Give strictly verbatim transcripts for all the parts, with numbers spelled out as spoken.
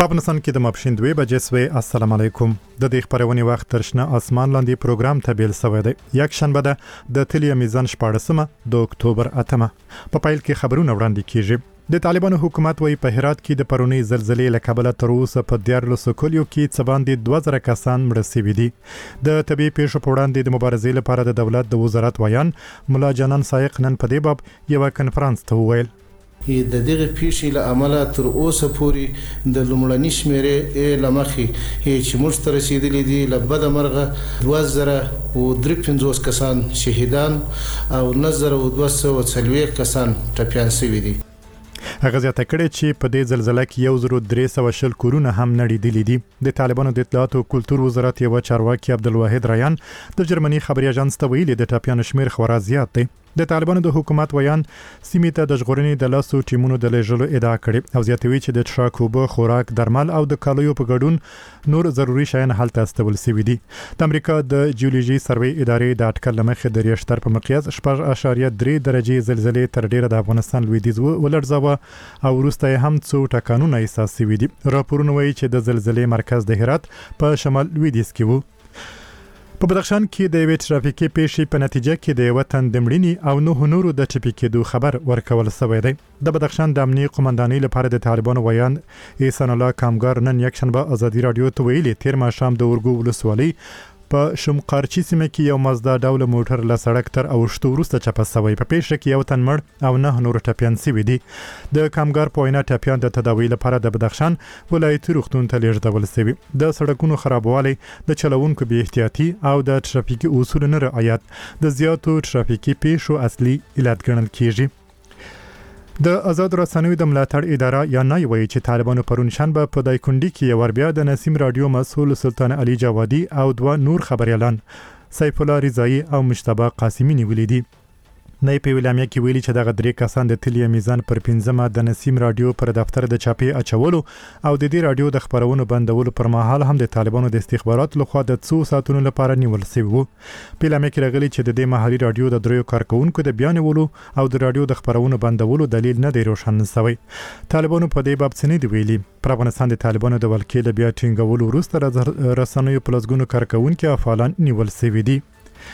په افغانستان کې د ماپښین دوه بجې سوي. السلام علیکم. د دې خبرونې وخت ترشنه اسمان لاندې پروګرام ته بیل سوی دی. یک شنبه ده د تلیا میزان شپاړسمه د اکتوبر اتمه. په پایل کې خبرونه وړاندې کیږي. د طالبانو حکومت وايي په هرات کې د پرونی زلزلې له کبله تر اوسه په دیارلسو کلیو کې څه باندې دوه زره کسان مړه شوي دي. د طبي پیښو په وړاندې د مبارزې لپاره د دولت د وزارت ویان ملا جانان سایق نن په دې باب یو کنفرانس ته وویل. د دغه پیښې له امله تر اوسه پورې د لومړني شمیرې لمخې چې موږ ته رسیدلې دي له بده مرغه دوه زره او درې پنځوس کسان شهیدان او نه زره او دوه سوه څلوېښت کسان ټپیان شوي دي. هغه زیاته کړې چې په دې زلزلې کې یو زر درې سوه شل کورونه هم نړېدلي دي. د طالبانو د اطلاعات او کلتور وزارت یو چارواکي عبدالواحد ریان د جرمني خبري اژانس ته ویلي د ټپیانو شمیر خورا زیات دی. د طالبانو د حکومت ویان سیمې ته د ژغورنې د لاسو ټیمونو د لېږلو ادعا کړې او زیاتوي چې د څښاک اوبه، خوراک، درمل او د کالیو په ګډون نور ضروري شیان هلته استول شوي دي. د امریکا د جیولوژي سروې ادارې د اټکل له مخې د ریشتر په مقیاس شپږ اعشاریه درې درجې زلزلې تر ډیره د افغانستان لویدیځ ولړزاوه او وروسته هم څو ټکانونه احساس شوي دي. راپورونه وایي چې د زلزلې مرکز د هرات په شمال لویدیځ کې و. په بدخشان کې د یوې ترافیکي پیښې په نتیجه کې د یو تن د مړینې او نه نورو د ټپي کېدو خبر ورکول شوی دی. د بدخشان د امنیه قومندانۍ لپاره د طالبانو ویان احسان الله کامګار نن یک شنبه ازادي رادیو ته ویلي تیر ماښام د اورګو ولسوالۍ په شمقارچی سیمه کې یو مزدا ډول موټر له سړک تر اوښتو وروسته چپه شوی. په پیښه کې یو تن مړ او نه نور ټپیان شوي دي. د کامګار په وینا ټپیان د تداوی لپاره د بدخشان ولایتي روغتون ته لیږدول شوي. د سړکونو خرابوالی، د چلوونکو بې احتیاطي او د ترافیکي اصولو نه رعایت د زیاتو ترافیکي پیښو اصلي علت ګڼل کیږي. د آزاد رسنیو د ملاتړ اداره یا نای وایي چې طالبانو پرون شنبه په دایکنډي کې یو ور بیا د نسیم رادیو مسؤل سلطان علي جوادي او دوه نور خبريالان سیف الله رضایی او مشتبه قاسمی نیولې دي. نای په ویلامیا کې ویلي چې دغه درې کسان د تلیا میزان پر پنځمه د نسیم رادیو پر دفتر د چاپی اچولو او د دې رادیو د خبرونو بندولو پر مهال هم د طالبانو د استخبارات لخوا د څو ساعتونو لپاره نیول شوی وو. په ویلامیا کې راغلي چې د دې محلي رادیو د دریو کارکونکو د بیانولو او د رادیو د خبرونو بندولو دلیل نه دی روښانه شوی. طالبانو په دې باب څه نه دی ویلي. پر افغانستان د طالبانو د ولکې د بیا ټینګولو وروسته رسنیو په لسګونو کارکونکو افعالان نیول شوي دي.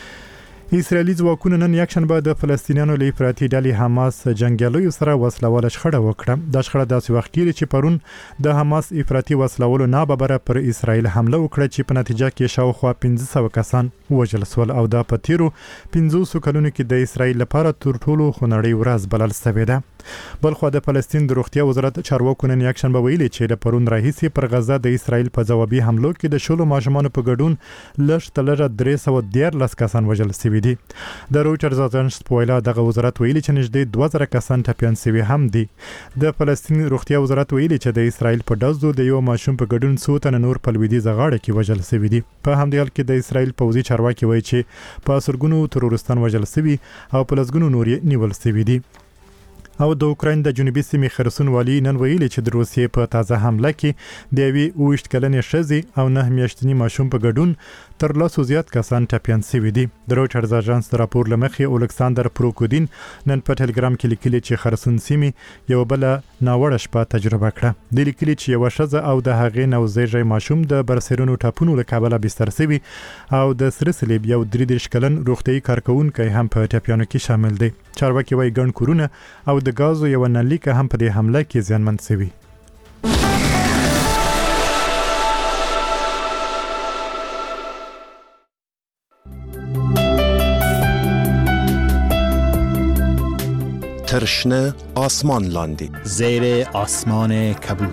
اسرائیلي ځواکونو نن یک شنبه د فلسطینیانو له افراطي ډلې حماس جنګیالیو سره وسلواله شخړه وکړه. دا شخړه داسې وخت کې چې پرون د حماس افراطي وسلوالو ناببره پر اسرائیل حمله وکړه چې په نتیجه کې شاوخوا پنځه سوه کسان وژل شول او دا په تیرو پنځوسو کلونو کې د اسرائیل لپاره تر ټولو خونړۍ ورځ بلل شوې ده. بلخو د فلسطین د روغتیا وزارت چارواکو نن یک شنبه ویلي چې د پرون راهیسې پر غزه د اسرائیل په ځوابي حملو کې د شلو ماشومانو په ګډون لږ تر لږه درې سوه دیارلس کسان وژل شوي دي. د رویټرز اژانس په وینا دغه وزارت ویلي چې نږدې دوه زره کسان ټپیان شوي هم دي. د فلسطین روغتیا وزارت ویلي چې د اسرائیل په ډزو د یو ماشوم په ګډون څو تنه نور په لویدیځه غاړه کې وژل شوي دي. په همدې حال کې د اسرائیل پوځي چارواکي وایي چې په سرګونو تروریستان وژل شوي او په لسګونو نور یې نیول شوي دي. او د اوکراین د جنوبي سیمې خرسون والی نن ویلي چې د روسیې په تازه حمله کې د یوې اووه کلنې ښځې او نه میاشتني ماشوم په ګډون تر لسو زیات کسان ټپیان شوي دي. د رویټرز اژانس د راپور له مخې اولکساندر پروکودین نن په ټلګرام کې لیکلي چې خرسون سیمې یو بل ناوړه شپه تجربه کړه. د لیکلي چې یو ښځه او د هغې نوزیږي ماشوم د برسیرونو ټاپونو له کبله بستر شوي او د سره صلیب یو درې دېرش کلن روغتیايي کارکونکی هم په ټپیانو کې شامل دی. چارواکي وایي ګڼ کورونه او د غازو یو نلیکه هم په دې حمله کې زیانمن شوي. ترشنه آسمان لاندی زیر آسمان کبود.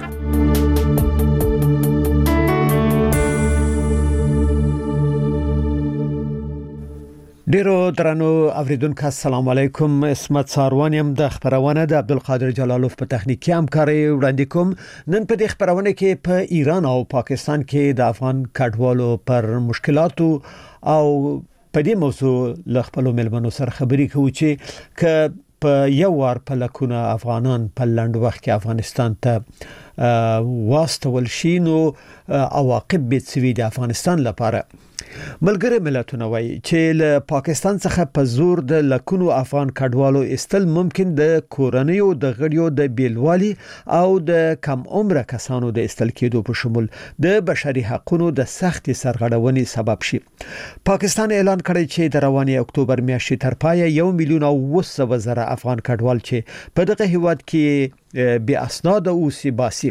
ډیرو درنو اوریدونکو السلام علیکم. اسمت ساروانیم د خبرونه د عبدالقادر جلالوف په تخنیکی همکاري وړاندې کوم. نن په دې خبرونه کې په ایران او پاکستان کې د افغان کډوالو پر مشکلاتو او په دې موضوع ل خپل ملمنو سره خبري کوو چې ک په یو وار په لکونه افغانان په لند وخت کې افغانستان ته واستول شي نو عواقب به څه وي د افغانستان لپاره. ملګری ملتونه وایي چې له پاکستان څخه په زور د لکونو افغان کډوالو استل ممکن د کورنیو د غړیو د بیلوالي او د کم عمره کسانو د استل کېدو په شمول د بشري حقوقو د سختي سرغړونې سبب شي. پاکستان اعلان کړی چې د رواني اکتوبر میاشتې تر پایه یو میلیون او اوه زره افغان کډوال چې په دغه هیواد کې بې اسناد اوسي باسي.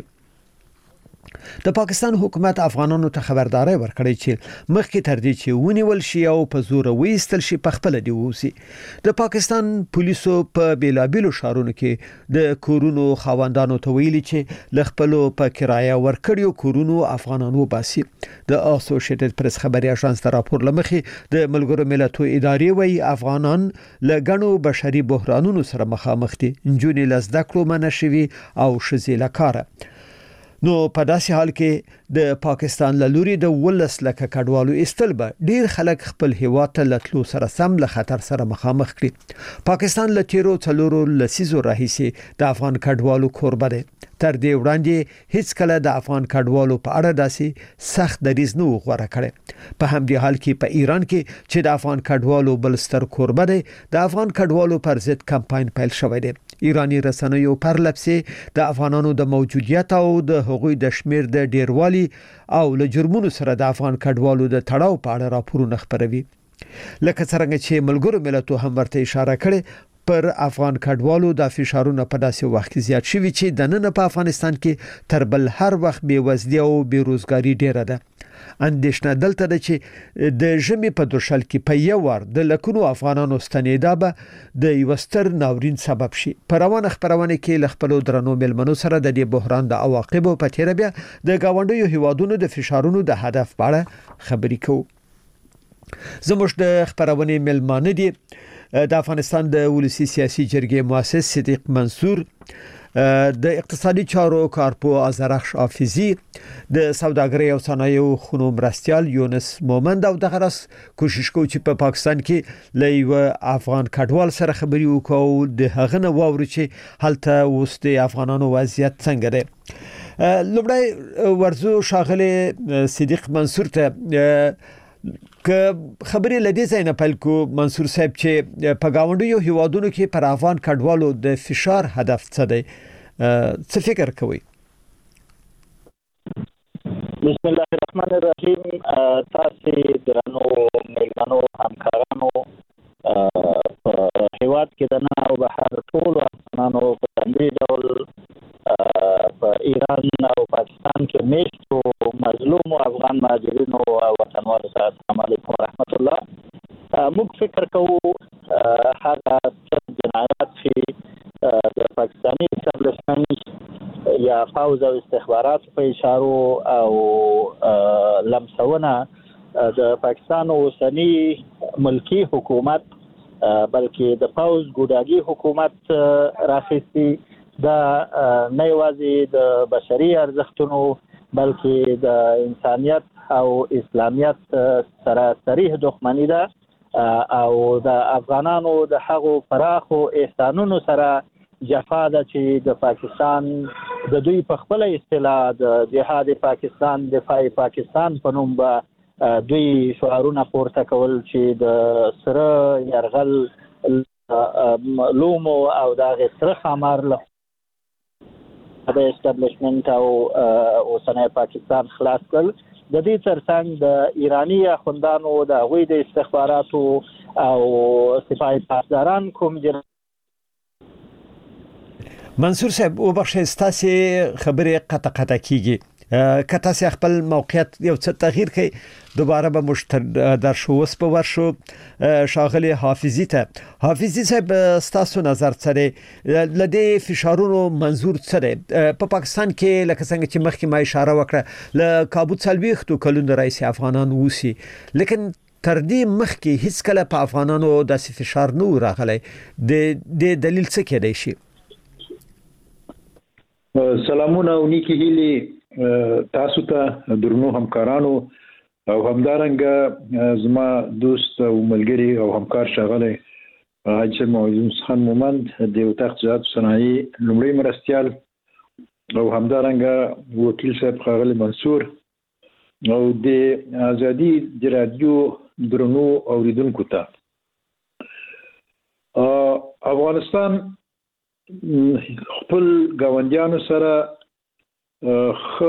د پاکستان حکومت افغانانو ته خبرداري ورکړې چې مخکې تر دې چې ونیول شي او په زور وېستل شي په خپل دی ووسی. د پاکستان پولیسو په بیلابیلو شهرونو کې د کورونو خاوندانو ته ویلي چې ل خپل په کرایه ورکړیو کورونو افغانانو باسي. د اسوسییټډ پریس خبري اژانس ته راپور لمخې د ملګرو ملتونو ادارې وایي افغانان له غنو بشري بحرانونو سره مخامخ دي. انجونې لزده کړو منشوي او شزیله کاره. نو په داسې حال کې د پاکستان له لوري د ولس لکه کډوالو استل به ډیر خلک خپل هیواد ته لټلو سره سم له خطر سره مخامخ کړي. پاکستان له تیرو څلورو لسیزو راهیسي د افغان کډوالو کوربه دی. تر دې وړاندې هیڅ کله د افغان کډوالو په اړه داسې سخت دریځ نه غوړه کړي. په همدې حال کې په ایران کې چې د افغان کډوالو بلستر کوربه دی د افغان کډوالو پر ضد کمپاین پیل شوی دی. ایرانی رسنیو پر لپسې د افغانانو د موجودیت او د هغوی د شمیر د ډیروالي او له جرمونو سره د افغان کډوالو د تړاو په اړه راپورونه خبروي. لکه څنګه چې ملګرو ملتونو هم ورته اشاره کړې پر افغان کډوالو د فشارونو په داسې وخت کې زیات شوي چې د نن په افغانستان کې تر بل هر وخت بیوزلي او بیروزګاری ډیره ده. اندېښنه دلته ده چې د ژمي په دوشل کې په یو ور د لکونو افغانانو ستنېدا به د یو ستر ناورین سبب شي. په روانه خبرونه کې ل خپل درنو ملمنو سره د دې بحران د عواقبو په تیر بیا د گاونډیو هیوادونو د فشارونو د هدف په اړه خبرې کوو. زموږ د خبرونه ملمانه دي د افغانستان د ولسی سیاسي جرګې مؤسس صدیق منصور، د اقتصادي چارو کارپو ازرخش حافظي، د سوداګرۍ او صنایعو خونو مرستيال یونس مومند او دغه راس کوشش کوي چې په پاکستان کې له یو افغان کډوال سره خبري وکړو د هغه نه ووري چې هلته اوس د افغانانو وضعیت څنګه دی. لومړی ورزو شاغله صدیق منصور ته که خبرې لدې ځای نه پیل کو منصور صاحب چې په گاونډیو هیوادونو کې پر افغان کډوالو د فشار هدف څه دی، څه فکر کوي؟ بسم الله الرحمن الرحیم. تاسو درنو ملګرو همکارانو په هیواد کې د نه او بهر ټول افغانانو په تندې ډول په ایران او پاکستان کې میشتو مظلوم افغان مهاجرینو او وطنوالو سره السلام علیکم ورحمت الله. موږ فکر کوو هغه جنایات چې د پاکستاني اسټابلیشمنت یا فوز او استخبارات په اشارو او لمسونه د پاکستان اوسنی ملکی حکومت بلکې د فوز ګوډاګي حکومت راخیستي دا نه یوازې د بشري ارزښتونو بلکې د انسانیت او اسلامیت سره صریح دښمنی ده او د افغانانو د هغو پراخو احسانونو سره جفا ده چې د پاکستان د دوی په خپل اصطلاح د جهاد پاکستان دفاع پاکستان په نوم به دوی شعارونه پورته کول چې د سره يرغل لومو او د سره خمر له د اسټابلیشمنت او اوسنۍ پاکستان خلاص کړ. د دې ترڅنګ د ایرانی خوندانو د غوی د استخباراتو او سپاه پاسداران کوم جن منصور صاحب او بخښه ستاسو خبرې قطع قطع کیږي که تاسو خپل موقعیت یو څه تغییر کړئ دوباره به مشتر در شو وس په ورشو شاغله حافظی ته. حافظی صاحب ستاسو نظر سره لدی فشارونو منظور سره په پاکستان کې لکه څنګه چې مخکې ما اشاره وکړه ل کابو څلويختو کلون رئیس افغانان وسی لیکن تر دې مخکې هیڅ کله په افغانانو داسې فشار نه راغلی. د د دلیل څه کېدای شي؟ سلامونه او نیکی هیلي تاسو ته درنو همکارانو او همدارنګه زما دوست او ملګری او همکار شغله حاجی معظم خان مومند د یو تخصصات صنایع لومړی مرستيال او همدارنګه وکیل صاحب خاغلی منصور او د ازادي د رادیو درنو اوریدونکو ته افغانستان خپل گاونډیانو سره خ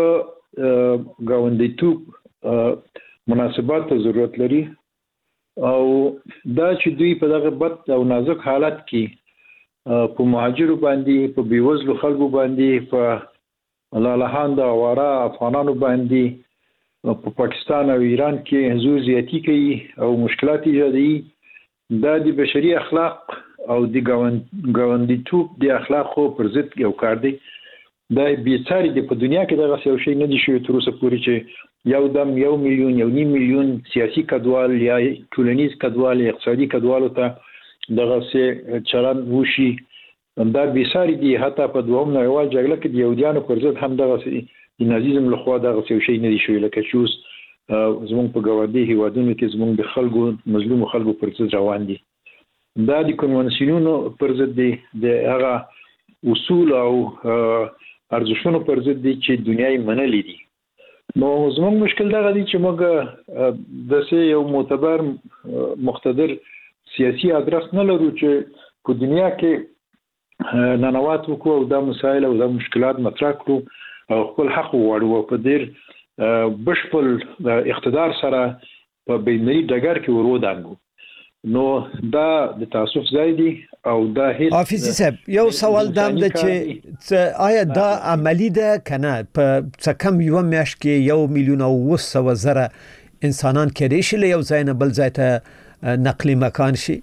گاونډیتوب مناسبات ته ضرورت لري او دا چې دوی په دغه بد او نازک حالت کې په مهاجرو باندې په بیوزلو خلکو باندې په لالهاند او واره افغانانو باندې په پاکستان او ایران کې حضور زیاتی کوي او مشکلات ایجادوي دا د بشري اخلاق او د گاونډیتوب د اخلاقو پر ضد یو کار دی دا بیچاري د په دنیا کې دغه یو شی نه دي شوی تر اوسه پورې چې یو دم یو میلیون یو نیم میلیون سیاسي کډوال یا ټولنیز کډوال اقتصادي کډوالو ته دغه څه چلن وشي دا بیچاري دي حتی په دوهم نړیوال جګړه کې د یهودانو پر ضد هم دغه د نازیزم لخوا دغه یو شی نه دي شوی لکه چې اوس زموږ په ګاونډي هیوادونو کې زموږ د خلکو مظلوم خلکو پر ضد روان دي دا د کنوانسیونونو پر ضد دي د هغه اصول او ارزښتونو پر ضد دي چې دنیاي منلې دي نو زموږ مشکل دا دی چې موږ د سه یو معتبر مقتدر سیاسي ادرس نه لرو چې په دنیا کې ننوات وکړو او د مسایل او د مشکلات مطرح کړو او خپل حق وغواړو په ډیر بشپړ اقتدار سره په بینري ډګر کې ورودانګو نو دا د تاسف ځای دی او دا هیڅ حافظ صاحب یو سوال دام د چې آیا دا عملی ده کنه په څه کم یو میاش کې یو میلیون او وسو زره انسانان کېدای شي یو ځای نه بل ځای ته نقلی مکان شي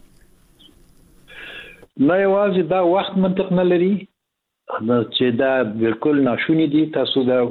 نه یوازې دا وخت منطق نه لري چې دا بالکل ناشونی دي تاسو دا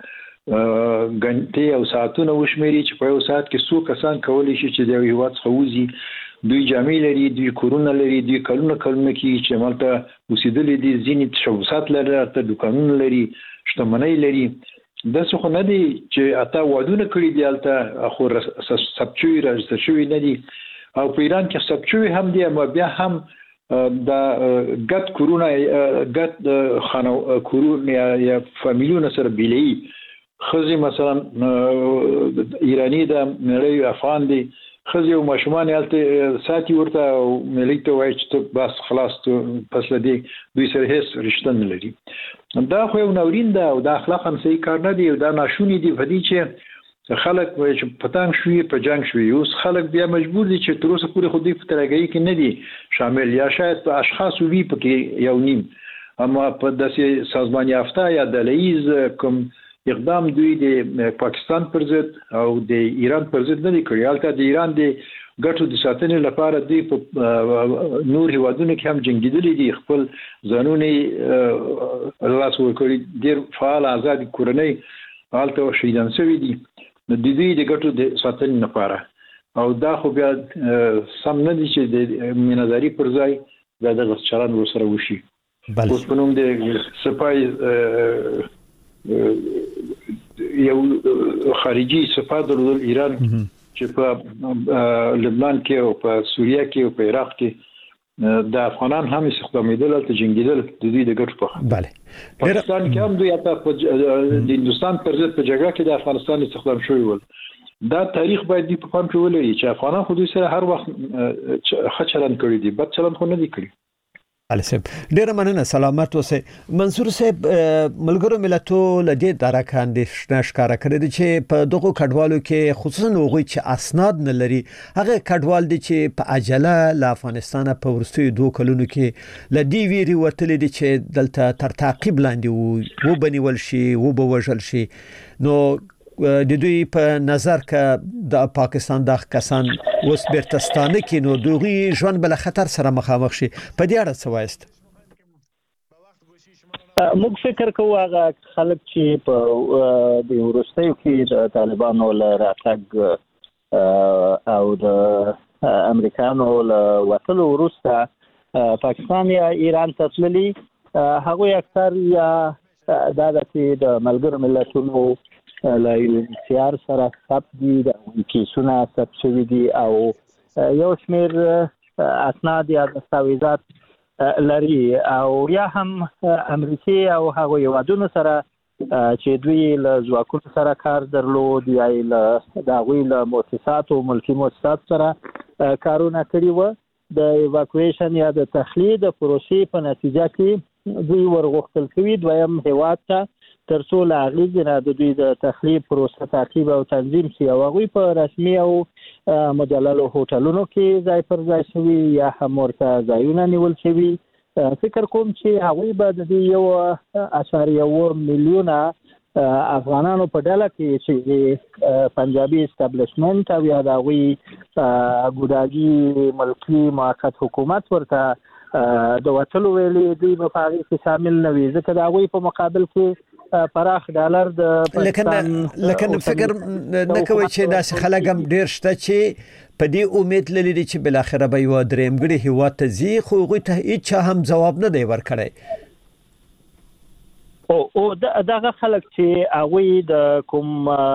غنټه او ساعتونه وشمېري چې په یو ساعت کې څو کسان کولی شي چې د یو هیواد خوځي دوی جامې لري دوی کورونه لري دوی کلونه کلونه کې چې مالته وسیدلې دي ځینې تشوسات لري ته دکانونه لري شتمنۍ لري د څه خو نه دي چې اته وادونه کړی دی البته خو سبچوي راځي شوی نه دي او په ایران کې سبچوي هم دي اما بیا هم دا ګټ کورونا ګټ خانو کورونا یا فامیلونه سره بیلې خزي مثلا ایرانی د نړۍ افغان دي خزي او ماشومان یالته ساتي ورته ملي ته وایي چې بس خلاص پس لدی دوی سره هیڅ رشتہ نه لري دا خو یو نورین ده او د اخلاق هم صحیح کار نه دی او دا ناشونی دی په دې چې خلک وایي چې پتنګ شوی په جنگ شوی اوس خلک بیا مجبور دي چې تر اوسه پورې خو دې په ترګي کې نه دي شامل یا شاید په اشخاص وی پکې یو نیم اما په داسې سازمان یافته یا د لایز کوم اقدام دوی د پاکستان پر ضد او د ایران پر ضد نه کړی البته د ایران د ګټو د ساتنې لپاره دوی په نور هیوادونو کې هم جنگیدلي دي خپل ځانونه الله سو کړی ډیر فعال آزاد کورنۍ البته شهیدان شوي دي د دې د ګټو د ساتنې لپاره او دا خو بیا سم نه دي چې د میناداري پر ځای دا د غچران وسره وشي اوس په نوم د سپای یو خارجي صفات درلودل ایران چې په لبنان کې او په سوریه کې او په عراق کې د افغانان هم استخدامیدل ته جنگیدل د دې د ګټو په bale پاکستان کې هم دوی په د هندستان پر ضد په جګړه کې د افغانستان استخدام شوی ول دا تاریخ باید دی په پام کې ولري چې افغانان خو دوی سره هر وخت خچلن کړی دي بد چلن خو نه دي کړی علي صاحب ډیر مننه سلامت اوسه منصور صاحب ملګرو ملتو لدی درکان د شنشکاره کړی چې په دغه کډوالو کې خصوصا هغه چې اسناد نه لري هغه کډوال دي چې په عجله ل افغانستان په ورستیو دوه کلونو کې لدی ویری وتل دي چې دلته تر تعقیب لاندې وو بنول شي وو بوجل شي نو د دوی په نظر کې د پاکستان د کسان اوس برتستانه کې نو دوی ژوند بل خطر سره مخامخ شي په دې اړه څه وایست موږ فکر کوو هغه خلک چې په د ورستیو کې د طالبانو له راتګ او د امریکانو له وټلو وروسته پاکستان یا ایران ته تللي هغه اکثر یا د ملګرو ملتونو لا یونیسیار سره ثبت دي د کیسونه ثبت شوي دي او یو شمېر اسناد یا دستاویزات لري او یا هم امریکای او هغه هیوادونو سره چې دوی له ځواکونو سره کار درلود یا له د هغوی له مؤسساتو ملکي مؤسسات سره کارونه کړي وو. د ایواکویشن یا د تخلیه د پروسې په نتیجه کې دوی ورغوښتل شوي دویم هیواد ته تر څو له هغې نه د دوی د تخلیه پروسه تعقیب او تنظیم شي او هغوی په رسمي او مجللو هوټلونو کې ځای پر ځای شوي یا هم ورته ځایونه نیول شوي. فکر کوم چې هغوی به د دې یو اشاریه اوه میلیونه افغانانو په ډله کې چې پنجابي اسټابلیشمنت او یا د هغوی ګوډاګي ملکي موقت حکومت ورته د وتلو ویلې دوی به په هغې کې شامل نه وي ځکه د هغوی په مقابل کې پراخ ډالر د لکن لکن فکر نه کوي چې داسې خلک هم ډېر شته چې په دې امید لري چې بل اخره به یو درېمګړي هیواد ته ځي خو هغوی ته هیڅ هم ځواب نه دی ورکړی. او او دغه خلک چې هغوی د کوم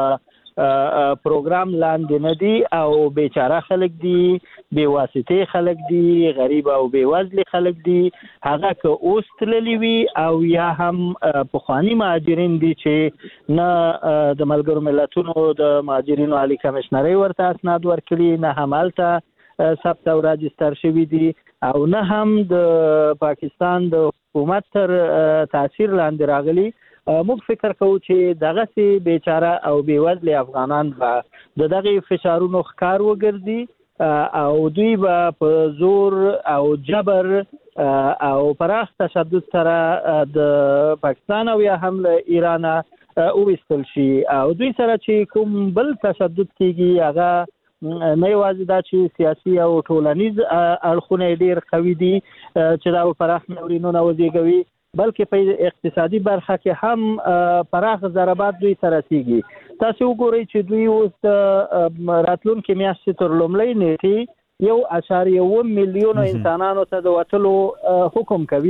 پروګرام لاندې نه دي او بیچاره خلک دي بې واسطې خلک دي غریب او بې وزلي خلک دي هغه که اوس تللي وي او یا هم پخواني مهاجرین دي چې نه د ملګرو ملتونو د مهاجرینو عالي کمیشنرۍ ورته اسناد ورکړي نه هم هلته ثبت او راجستر شوي دي او نه هم د پاکستان د حکومت تر تاثیر لاندې راغلي. موږ فکر کوو چې دغسې بیچاره او بېوزلي افغانان به د دغې فشارونو ښکار وګرځي او دوی به په زور او جبر او پراخ تشدد سره د پاکستان او یا هم له ایران وویستل شي او دوی سره چې کوم بل تشدد کېږي هغه نه یوازې دا چې سیاسي او ټولنیز اړخونه ډېر قوي دي چې دا پراخ ناورینونه وزېږوي بلکې په اقتصادي برخه کې هم پراخ ضربات دوی ته رسیږي. تاسو وګورئ چې دوی اوس راتلونکې میاشتې تر لومړۍ نیټې یو اشاریه اوه میلیونو انسانانو ته د وتلو حکم کوي.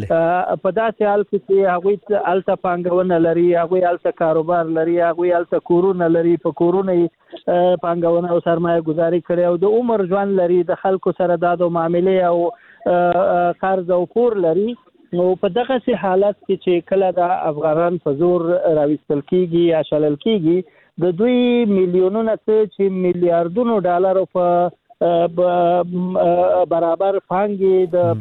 په داسې حال کې چې هغوی هلته پانګونه لري هغوی هلته کاروبار لري هغوی هلته کورونه لري په کورونه یې پانګونه او سرمایه ګزاري کړې او د عمر ژوند لري د خلکو سره داد او معاملې او قرض او پور لري. نو په دغسې حالت کې چې کله د افغانان په زور راویستل کېږي یا شلل کېږي د دوی میلیونونه څه چې میلیاردونو ډالرو په برابر پانګې د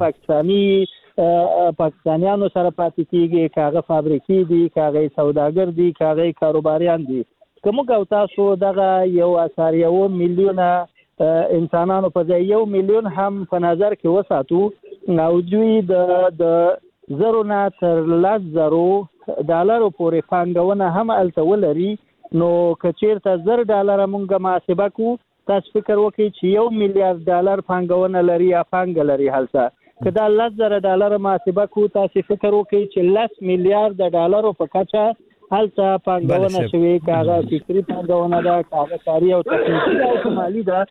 پاکستاني پاکستانیانو سره پاتې کېږي که هغه فابریکې دي که هغه سوداګر دي که هغه کاروباریان دي. که موږ او تاسو دغه یو اشاریه اوه میلیونه انسانانو په ځای یو میلیون هم په نظر کې وساتو او دوی د د زرو نه تر لس زرو ډالرو پورې پانګونه هم هلته ولري نو که چېرته زر ډالره مونږ محاسبه کړو تاسو فکر وکړئ چې یو میلیارډ ډالر پانګونه لري یا پانګه لري هلته که دا لس زره ډالره محاسبه کړو تاسو فکر وکړئ چې لس میلیارډ ډالرو په کچه هلته پانګونه شوې که هغه فکري پانګونه ده که هغه کاري او تخنیکي او مالي ده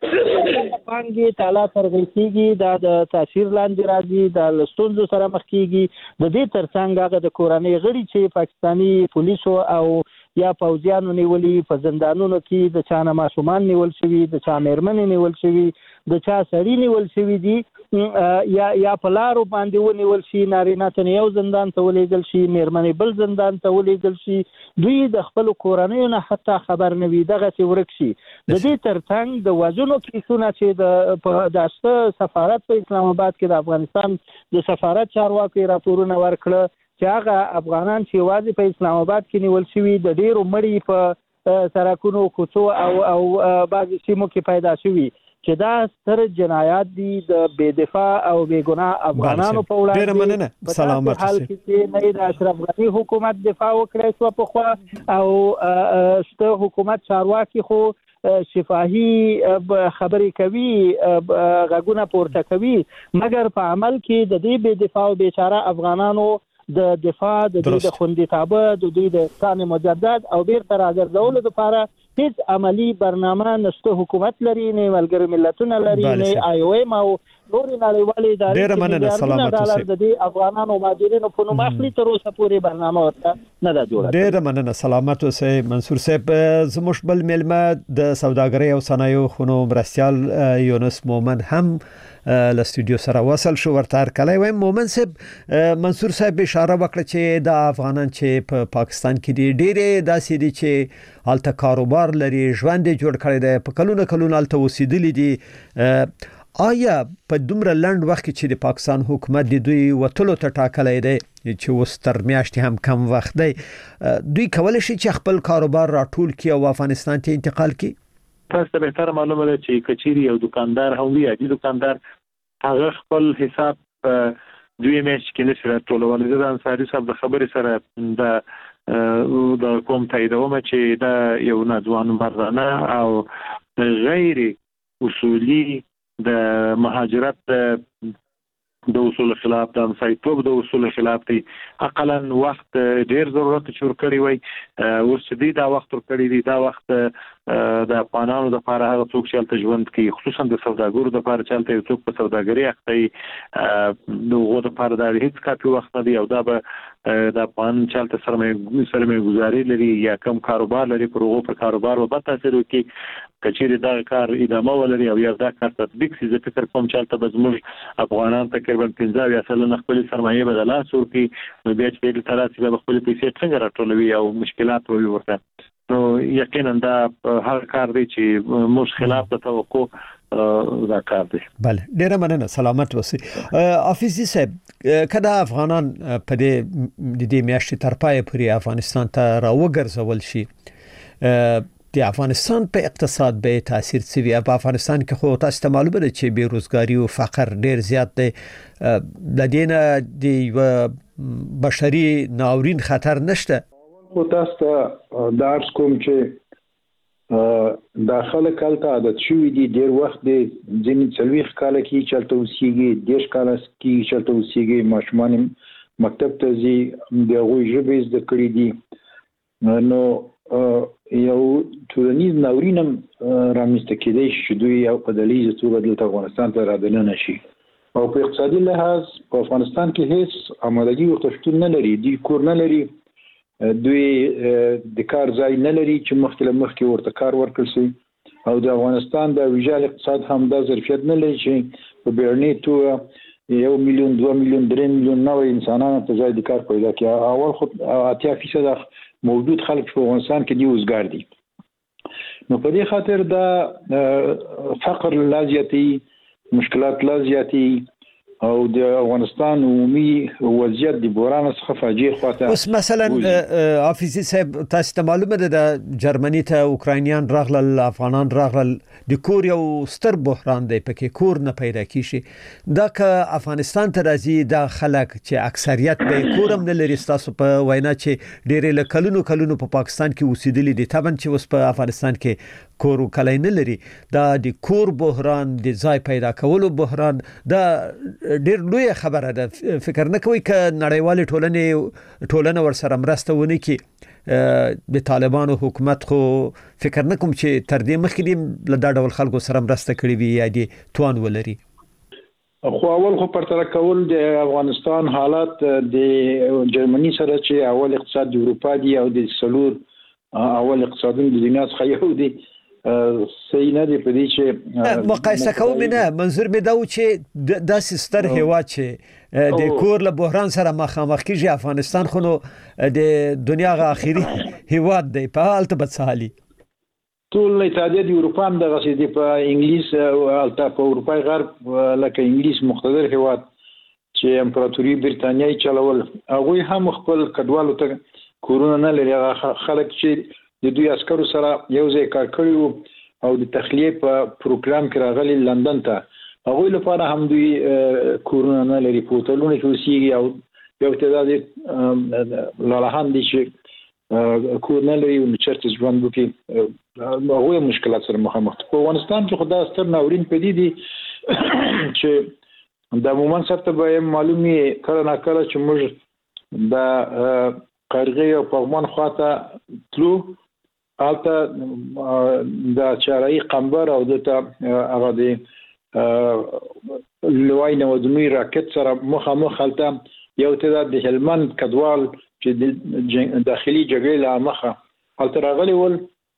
پانګې تالا ترغل کېږي دا د تاثیر لاندې راځي دا له ستونزو سره مخ کېږي د دې تر څنګ هغه د کورنۍ غړي چې پاکستاني پولیسو او یا پوځیانو نیولي په زندانونو کې د چا نه ماشومان نیول شوي د چا مېرمنې نیول شوي د چا سړي نیول شوي دي یا یا په لارو باندې ونیول شي نارینه ته یو زندان ته ولېږل شي مېرمنې بل زندان ته ولېږل شي دوی د خپلو کورنیو نه حتی خبر نه وي دغسې ورک شي. د دې تر څنګ د وژنو کیسونه چې د شته سفارت په اسلام آباد کې د افغانستان د سفارت چارواکو راپورونه ورکړه چې هغه افغانان چې یوازې په اسلام آباد کې نیول شوي د ډېرو مړي په سرکونو کوڅو او او بعضې سیمو کې پیدا شوي چې دا ستر جنایات دي د بې دفاع او بې ګناه افغانانو په وړاندې په داسې حال کې چې نه د اشرف غني حکومت دفاع وکړی شوه پخوا او شته حکومت چارواکي خو شفاهي خبرې کوي غږونه پورته کوي مګر په عمل کې د دې بې دفاع او بیچاره افغانانو د دفاع د دوی د خوندیتابه د دوی د اسلام مجدد او بیرته راګرځولو لپاره هیڅ عملی برنامه نشته. حکومت لري نه ملګري ملتونه لري نه آی او ایم او نور نړیوالې ادارې ډېر مننه سلامت اوسئ د دې افغانانو مهاجرینو په نوم اخلي تر اوسه پورې برنامه ورته نه ده جوړه. ډېر مننه سلامت اوسئ منصور صاحب. زموږ بل میلمه د سوداګرۍ او صنایعو خونو مرستیال یونس مومن هم له استودیو سره وصل شو. ورته کله وایم مومن صاحب، منصور صاحب اشاره وکړه چې د افغانان چې په پا پاکستان کې دي ډېر داسې دي چې هلته کاروبار لري، ژوند جوړ کړی دی، په کلونه کلونه هلته اوسېدلي دي. آیا په دومره لنډ وخت کې چې د پاکستان حکومت د دوی وتلو ته ټاکلی دی چې اوس تر میاشتې هم کم وخت دی، دوی کولی شي چې خپل کاروبار راټول کړي او افغانستان ته انتقال کړي؟ تاسو ته بهتر معلومه ده چې کچيري یو دکاندار هم وي، عادي دکاندار هغه خپل حساب دوی میاشت کې نشي راټولولی. د انصاري صاحب د خبرې سره د د کوم تاییدوم چې دا یو ناځوان مرزانه او غیر اصولي د مهاجرت د اصول خلاف د انسایتوب د اصول خلاف دی. اقلا وخت ډیر ضرورت شور کړی وای، اوس دې دا وخت ور کړی دی، دا وخت د افغانانو د لپاره هغه څوک چې تل ژوند کوي، خصوصا د سوداګرو د لپاره چې تل څوک په سوداګرۍ اخته دغه د لپاره د هیڅ کافي وخت نه دی او دا به د افغان چالت سرمایه سرمایه گزاري لري یا کم کاروبار لري، پر هغه پر کاروبار به تاثیر وکړي. کچېری دا کار ادامه ولري او یا دا کار تطبیق شي، زه فکر کوم چې تل زموږ افغانان تقریبا پنځه یا سل نه خپل سرمایه بدلا سورتي نو بیا چې د تراسي به خپل پیسې څنګه راټولوي او مشکلات وي ورته. نو یقینا دا هر کار دی چې موږ خلاف د توقع دا کار دی. بله ډیره مننه سلامت اوسئ. حافظي صاحب، کله افغانان په دې د دې میاشتې تر پای پورې افغانستان ته راوګرځول شي، د افغانستان په اقتصاد به تاثیر څه وي؟ په افغانستان کې خو تاسو ته معلومه ده چې بیروزګاری او فقر ډیر زیات دی، د دې نه د بشري ناورین خطر نشته. خو تاسو ته دا عرض کوم چې داخله کالته عادت شوي دي، ډیر وخت دی ځینې څلوېښت کاله کې چلته اوسېږي، دېرش کاله کې چلته اوسېږي، ماشومان مکتب ته ځي، د هغوی ژبې زده کړې دي. نو یو ټولنیز ناورین هم رامنځته کېدای شي چې دوی یو په ډلیزه توګه دلته افغانستان ته رادننه شي. او په اقتصادي لحاظ په افغانستان کې هیڅ آمادګي ورته شتون نه لري، دوی کور نه لري، دوی د کار ځای نه لري چې مخکې له مخکې ورته کار ورکړل شي، او د افغانستان د ویجاړ اقتصاد هم دا ظرفیت نه لري چې په بیړنۍ توګه یو میلیون دوه میلیون درې میلیون نوې انسانانو ته ځای د کار پیدا کړي. اول خو اتیا فیصد موجود خلک په افغانستان کې دي وزګار دي. نو په دې خاطر دا فقر لا زیاتی، مشکلات لا زیاتی، او د افغانستان عمومي وضعیت د بحران څخه فاجعه خواته. اوس مثلا حافظي صاحب، تاسو ته معلومه ده د جرمني ته اوکراینیان راغلل، افغانان راغلل، د کور یو ستر بحران دی، پکې کور نه پیدا کیږي. دا که افغانستان ته راځي دا خلک چې اکثریت به کور هم نه لري، تاسو په وینا چې ډېر له کلونو کلونو په پاکستان کې اوسېدلي دي، طبعا چې اوس په افغانستان کې کور کلی نه لري، دا د کور بحران، د ځای پیدا کولو بحران، دا ډېر لوی خبره ده. فکر نه کوي که نړیوالې ټولنې ټولنه ورسره مرسته ونه کړي؟ د طالبانو حکومت خو فکر نه کوم چې تر دې مخکې دې له دا ډول خلکو سره مرسته کړې وي یا دې توان ولري. خو اول خو پرتله کول د افغانستان حالات د جرمني سره چې اول اقتصاد د اروپا دی او د سلور اول اقتصادون د دنیا څخه یو دی، صحیح نه دی په دې چې مقایسه کوم نه. منظور مې دا و چې داسې ستر هیواد چې د کور له بحران سره مخامخ کیږي، افغانستان خو نو د دنیا غ اخیری هیواد دی، په حالت به څه حالي؟ ټول اتحادیه د اروپا هم دغه سي دی، په انګلیس او البته په اروپای غرب لکه انګلیس مقتدر هیواد چې امپراتوري برتانیای چلول، هغه هم خپل کډوالو ته کورونه نه لري. خلک چې د دوی عسکرو سره یو ځای کار کړی او د تخلیه په پروګرام کې راغلي لندن ته، هغوی لپاره هم دوی کورونه نه لري، په هوټلونو کې اوسېږي، او یو تعداد لالاهان دي چې کور نه لري او چېرته ژوند وکړي، هغوی مشکلات سره مخامخ دي. په افغانستان کې خو دا ستر ناورین پدې دي چې د عموما سره به معلومي کله نه کله چې موږ د قرغې او پغمان خواته تلو، هلته د چارایي قنبر او دلته هغه د لوی نودنوي راکټ سره مخامخ هلته یو تعداد د هلمند کډوال چې د داخلي جګړې له مخه هلته راغلي ول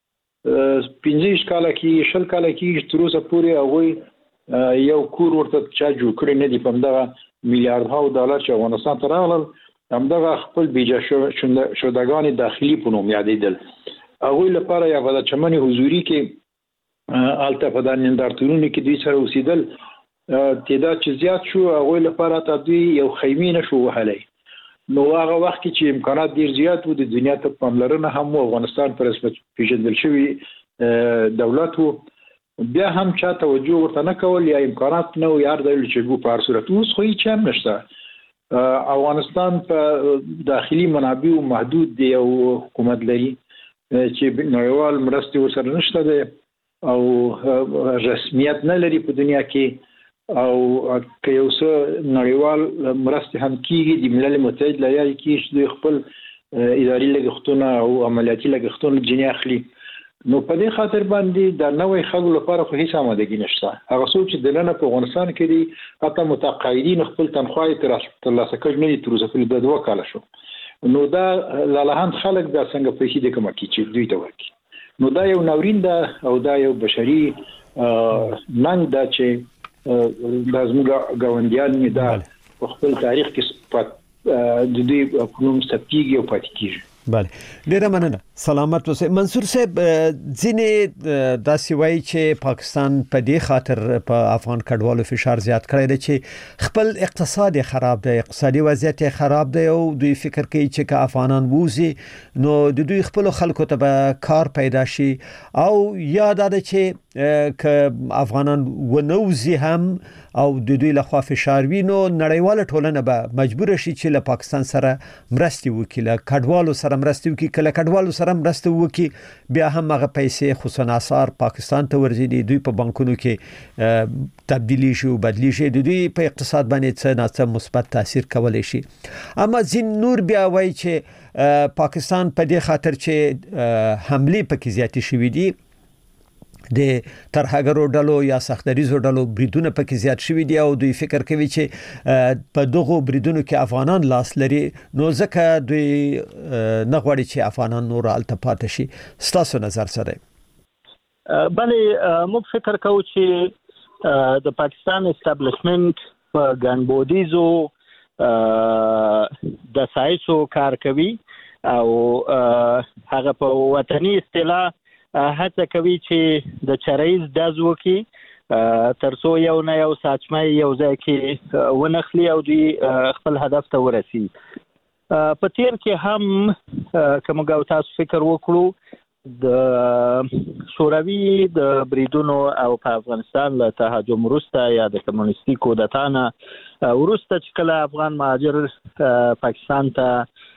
پنځه کاله کې شل کاله کې تر اوسه پورې هغه یو کور ورته چا جوړ کړی نه دی په دغه میلیارډ ډالر چې افغانستان ته راغلل همدغه خپل بیجا شودګان داخلي په نوم یادېدل هغه لپاره یو د چمنې حضوري کې الته په دان نندارتونونو کې دوی سره اوسېدل تعداد چې زیات شو هغه لپاره تدوی یو خیمه نشو وهلای نو هغه وخت کې چې امکانات ډیر زیات وو د دنیا ته پاملرنه هم افغانستان پر اساس پیژندل شوی دولت وو بیا هم چا توجه ورته نه کول یا امکانات نه و یار د لچګو په صورت اوس خو هیڅ هم نشته افغانستان په داخلي منابع محدود دی او حکومت لري چې نړیوال مرستې ورسره نشته دی او رسمیت نه لري په دنیا کې او که یو څه نړیوال مرستې هم کیږي د ملل متحد لایي کې چې خپل اداري لګښتونه او عملیاتي لګښتونه جنې اخلي نو په دې خاطر باندې د نوې خلکو لپاره خو هیڅ آمادګي نشته هغه څوک چې دننه په افغانستان کې دي حتی متقاعدین خپل تنخواه ترلاسه کړي نه دي تر اوسه پورې د دوه کاله شو نو دا لالهان خلک دا څنګه پیسې د کومه کې چې دوی ته ورکړي نو دا یو ناورین ده او دا یو بشري ننګ ده چې لازم غونډیان نه دا خپل تاریخ کې د دې کوم ستګي او پاتې کیږي بله ډیره مننه سلامت اوسئ منصور صاحب ځینې داسې وایي چې پاکستان په دې خاطر په افغان کډوالو فشار زیات کړی دی چې خپل اقتصاد خراب دی اقتصادي وضعیت خراب دی او دوی فکر کوي چې که افغانان ووزي نو د دوی خپل خلکو ته به کار پیدا شي او یا دا چې که افغانان ونوزي هم او د دوی له خوا فشار وینو نړیواله ټولنه به مجبور شي چې له پاکستان سره مرستې وکړي له کډوالو سره مرستې وکړي کله کډوالو سره مرسته وکړي بیا هم هغه پیسې خصوصا اثار پاکستان ته ورځي دوی په بانکونو کې تبدیلی شي او بدلی شي دوی په اقتصاد باندې څه نه څه مثبت تاثیر کولای شي اما ځین نور بیا وایي چې پاکستان په دې خاطر چې حمله پکې زیاتې شوې دي د ترهګرو ډلو یا سختدریزو ډلو بریدونه پکې زیات شوي دي او دوی فکر کوي چې په دغه بریدونو کې افغانان لاس لري نو ځکه دوی نه غواړي چې افغانان نور الته پاتې شي ستاسو نظر څه دی بله موږ فکر کوو چې د پاکستان اسټابلیشمنت په ګنبودیزو د سایسو کار کوي او هغه په وطني اصطلاح هڅه کوي چې د چرایز دازو کې ترڅو یو نه یو ساتمای یو ځای کې ونخلي او دوی خپل هدف ته ورسي په تیر کې هم کوم غو تاسو فکر وکړو د شوروي د بریدونو او په افغانستان له تهاجم وروسته یا د کمونیستي کودتانه وروسته چې کله افغان مهاجر پاکستان ته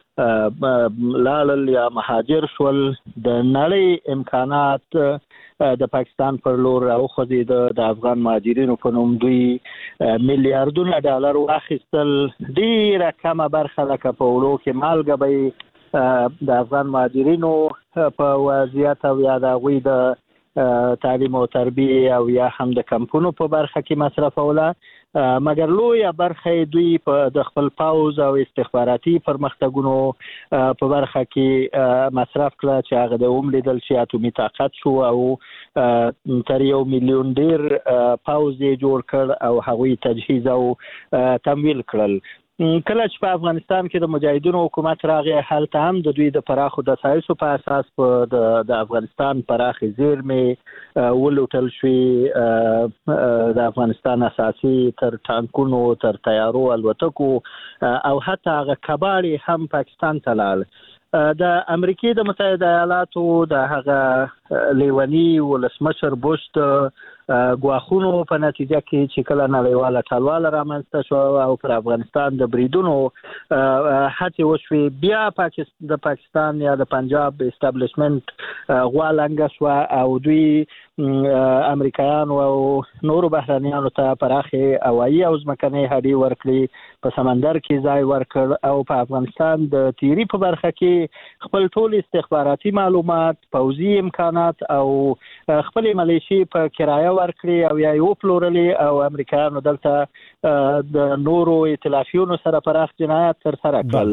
لالل یا مهاجر شول د نړۍ امکانات د پاکستان پر لور او خدي د افغان مهاجرینو په نوم دوی میلیارډونه ډالر واخیستل ډیره کمه برخه لکه په وړو کې مالګه به د افغان مهاجرینو په وضعیت او یا د غوي د تعلیم او تربیه او یا هم د کمپونو په برخه کې مصرفوله مګر لویه برخه دوی په د خپل پاوز او استخباراتي پرمختګونو په برخه کې مصرف کړه چې هغه د اوملیدل چې اتومي طاقت شو او تر یو میلیون ډیر پاوز یې جوړ کړ او هغوی تجهیز او تمویل کړل کله چې په افغانستان کې د مجاهدینو حکومت راغی هلته هم د دوی د پراخو د سایسو په اساس په د افغانستان پراخې زیرمې ولوټل شوې د افغانستان اساسي تر ټانکونو تر تیارو الوتکو او حتی هغه کباړي هم پاکستان ته لاړل د امریکای د متحده ایالاتو د هغه لیونی ولسمشر بوش غواخونو په نتیجه کې چې کله نړیواله ټلواله رامنځته شو او پر افغانستان د بریدونو هڅې وشوې بیا د پاکستان یا د پنجاب اسټابلیشمنت غوا لنګه شو او دوی امریکایانو او نورو بهرانيانو ته پراخه هوایي او ځمکني هډې ورکړي په سمندر کې ځای ورکړ او په افغانستان د تیری په برخه کې خپل ټول استخباراتي معلومات پوځي امکانات او خپل ملیشي په کرایه ورکړي او یا یو پلورلې او امریکایانو دلته د نورو ائتلافیونو سره پراخ جنایات تر سره کړل.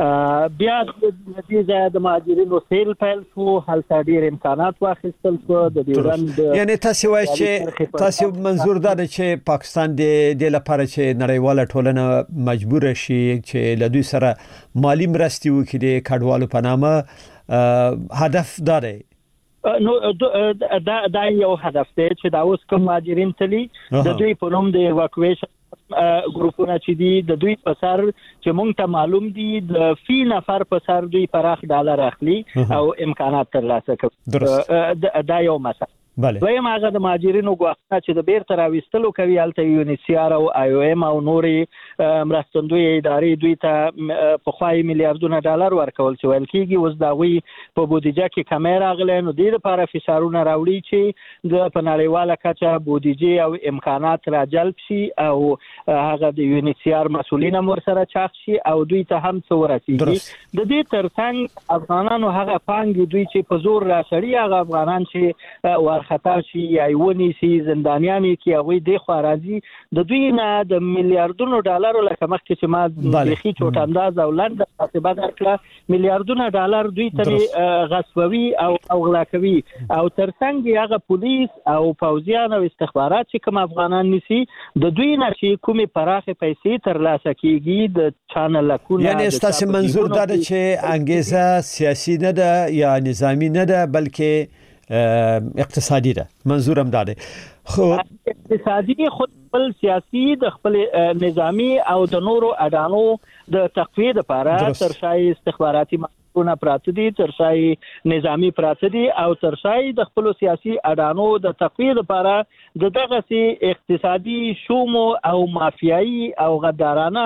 بیا د دې ځای د مهاجرینو سیل پیل شو، هلته ډېر امکانات واخیستل شو د ډیورند. یعنی تاسو وایي چې تاسو منظور دا دی چې پاکستان د لپاره چې نړیواله ټولنه مجبور شي چې له دوی سره مالی مرستې وکړي د کډوالو په نامه، هدف دا دی؟ نو دا دا یو هدف دی چې دا اوس کوم مهاجرین تلي د دوی په نوم د ایواکویشن ګروپونه چې دي د دوی په سر چې مونږ ته معلوم دي د فی نفر په سر دوی پراخ ډالر اخلي او امکانات ترلاسه کوي. دا یو مسله. دویم هغه د مهاجرینو غوښتنه چې د بیرته راوستلو کوي، هلته یونیسیار او آی او ام او نورې مرستندوی ادارې دوی ته په خوای میلیارډونه ډالر ورکول چې ویل کېږي اوس د هغوی په بودیجه کې کمی راغلی، نو دې لپاره فشارونه راوړي چې د په نړیواله کچه بودیجې او امکانات راجلب شي او هغه د یونیسیار مسؤلین هم ورسره چاخ شي او دوی ته هم څه ورسېږي. د دې ترڅنګ افغانانو هغه پانګې دوی چې په زور راسړي، هغه افغانان چې خطا شي یا ونی سي زندانیانی کې هغه د خو راځي د دوی نه د میلیارډونو ډالر لکه مخکې چې ما د خي چوټ انداز او لند حسابه درکړه میلیارډونو ډالر دوی ته غصبوي او اغلا کوي او ترڅنګ هغه پولیس او پوځیان او استخبارات چې کوم افغانان نسی د دوی نه چې کومه پراخه پیسې ترلاسه کیږي د چانل لکونه. یعنی ستاسو منظور دا چې انګیزه سیاسي نه ده یا نظامی نه ده بلکې اقتصادي ده؟ منظورم دا دی. خو اقتصادي خود خپل سیاسي د خپل نظامی او د نورو اډانو د تقویه لپاره ترشای استخباراتي مخونه پراته دي، ترشای نظامی پراته دي او ترشای د خپل سیاسي اډانو د تقویه لپاره د دغه سي اقتصادي شومو او مافیایي او غدارانه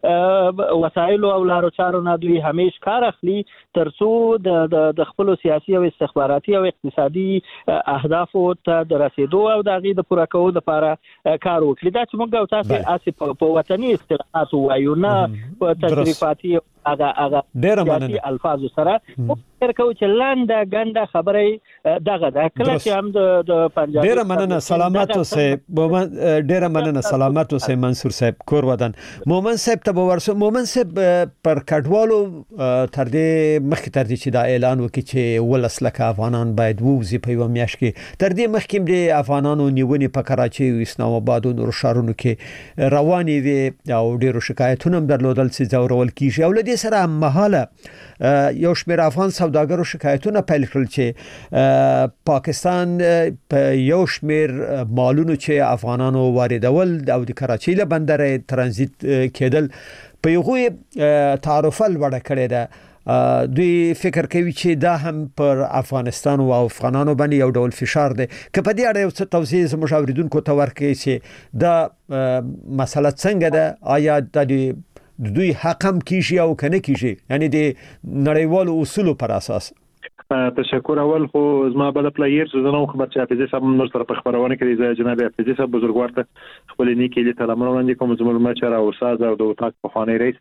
وسایل او لارو چارو نه دوی همیش کار اخلي ترڅو د د خپل سیاسي او استخباراتي او اقتصادي اهداف ته د رسیدو او د غي د پوره کولو لپاره کار وکړي. دا چې موږ او تاسو اسې په وطني اصطلاحات وایو نه په تشریفاتي هغه هغه ډېر الفاظ سره فکر کوم چې لاندې ګنده خبره دغه د کله چې هم د د پنجاب ډېر مننه سلامت اوسه مومن، ډېر مننه سلامت اوسه منصور صاحب کور ودان. مومن صاحب ته ورسو. مومن صاحب پر کډوالو تر دې مخکې تر دې چې دا اعلان وکړي چې ولس لکه افغانان باید ووزي په یو میاشت کې، تر دې مخکې د افغانانو نیونې په کراچي او اسلام آباد او نور ښارونو کې روانې وي او ډېرو شکایتونه هم درلودل چې ځورول کیږي او لدې سره مهاله یو شمېر افغان سوداګرو شکایتونه پیل کړل چې پاکستان په یو شمېر مالونو چې افغانانو واردول او د کراچۍ له بندر ترانزیت کېدل په یوه تعرفه لوړه کړې ده. دوی فکر کوي چې دا هم پر افغانستان او افغانانو باندې یو ډول فشار دی. که په دې اړه یو څه توضیح زموږ اوریدونکو ته ورکړي چې دا مسله څنګه ده، آیا د دوی حق هم کیږي او کنه کیږي، یعنی د نړیوالو اصولو پر اساس؟ تشکر. اول خو زما بل پلایر زنه خبر چې حافظ صاحب نور سره په خبرونه کې جناب حافظ صاحب بزرګوار ته خپل نیکه له سلامونه وړاندې کوم. زموږ مشر او استاد او د وطاق په خوانی رئیس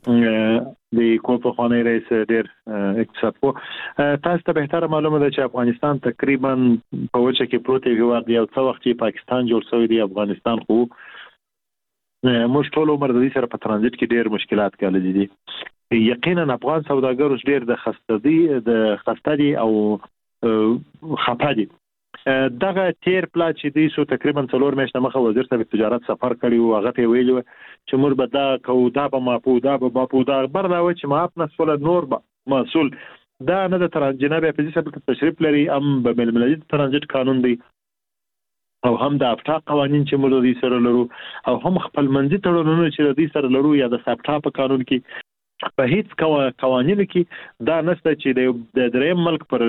د کوم په خوانی رئیس ډیر اقتصاد په تاسو ته به معلومه ده چې افغانستان تقریبا په وچه کې پروت دی. یو څو وخت چې پاکستان جوړ شوی دی، افغانستان خو موږ ټول عمر د دې سره په ترانزیت کې ډېر مشکلات کړل دي. یقینا افغان سوداګرو ډېر د خستدي د خستدي او خپادي دغه تیر پلا چې دی سو تقریبا څلور میاشتې مخه وزیر صاحب تجارت سفر کړی او هغه ته ویلو چې موږ به دا کو دا به ماپو دا به ماپو دا برناوي چې ماپ نسول نور به مسول دا نه د ترانزیت جناب حافظ صاحب تشریف لري ام به ملي ترانزیت قانون دی او هم د افتا قوانين چې موږ د سره لرو او هم خپل منځي تړونونه چې د سره لرو یا د سپټا په قانون کې په هیڅ قوانینو کې دا نشته چې د دریم ملک پر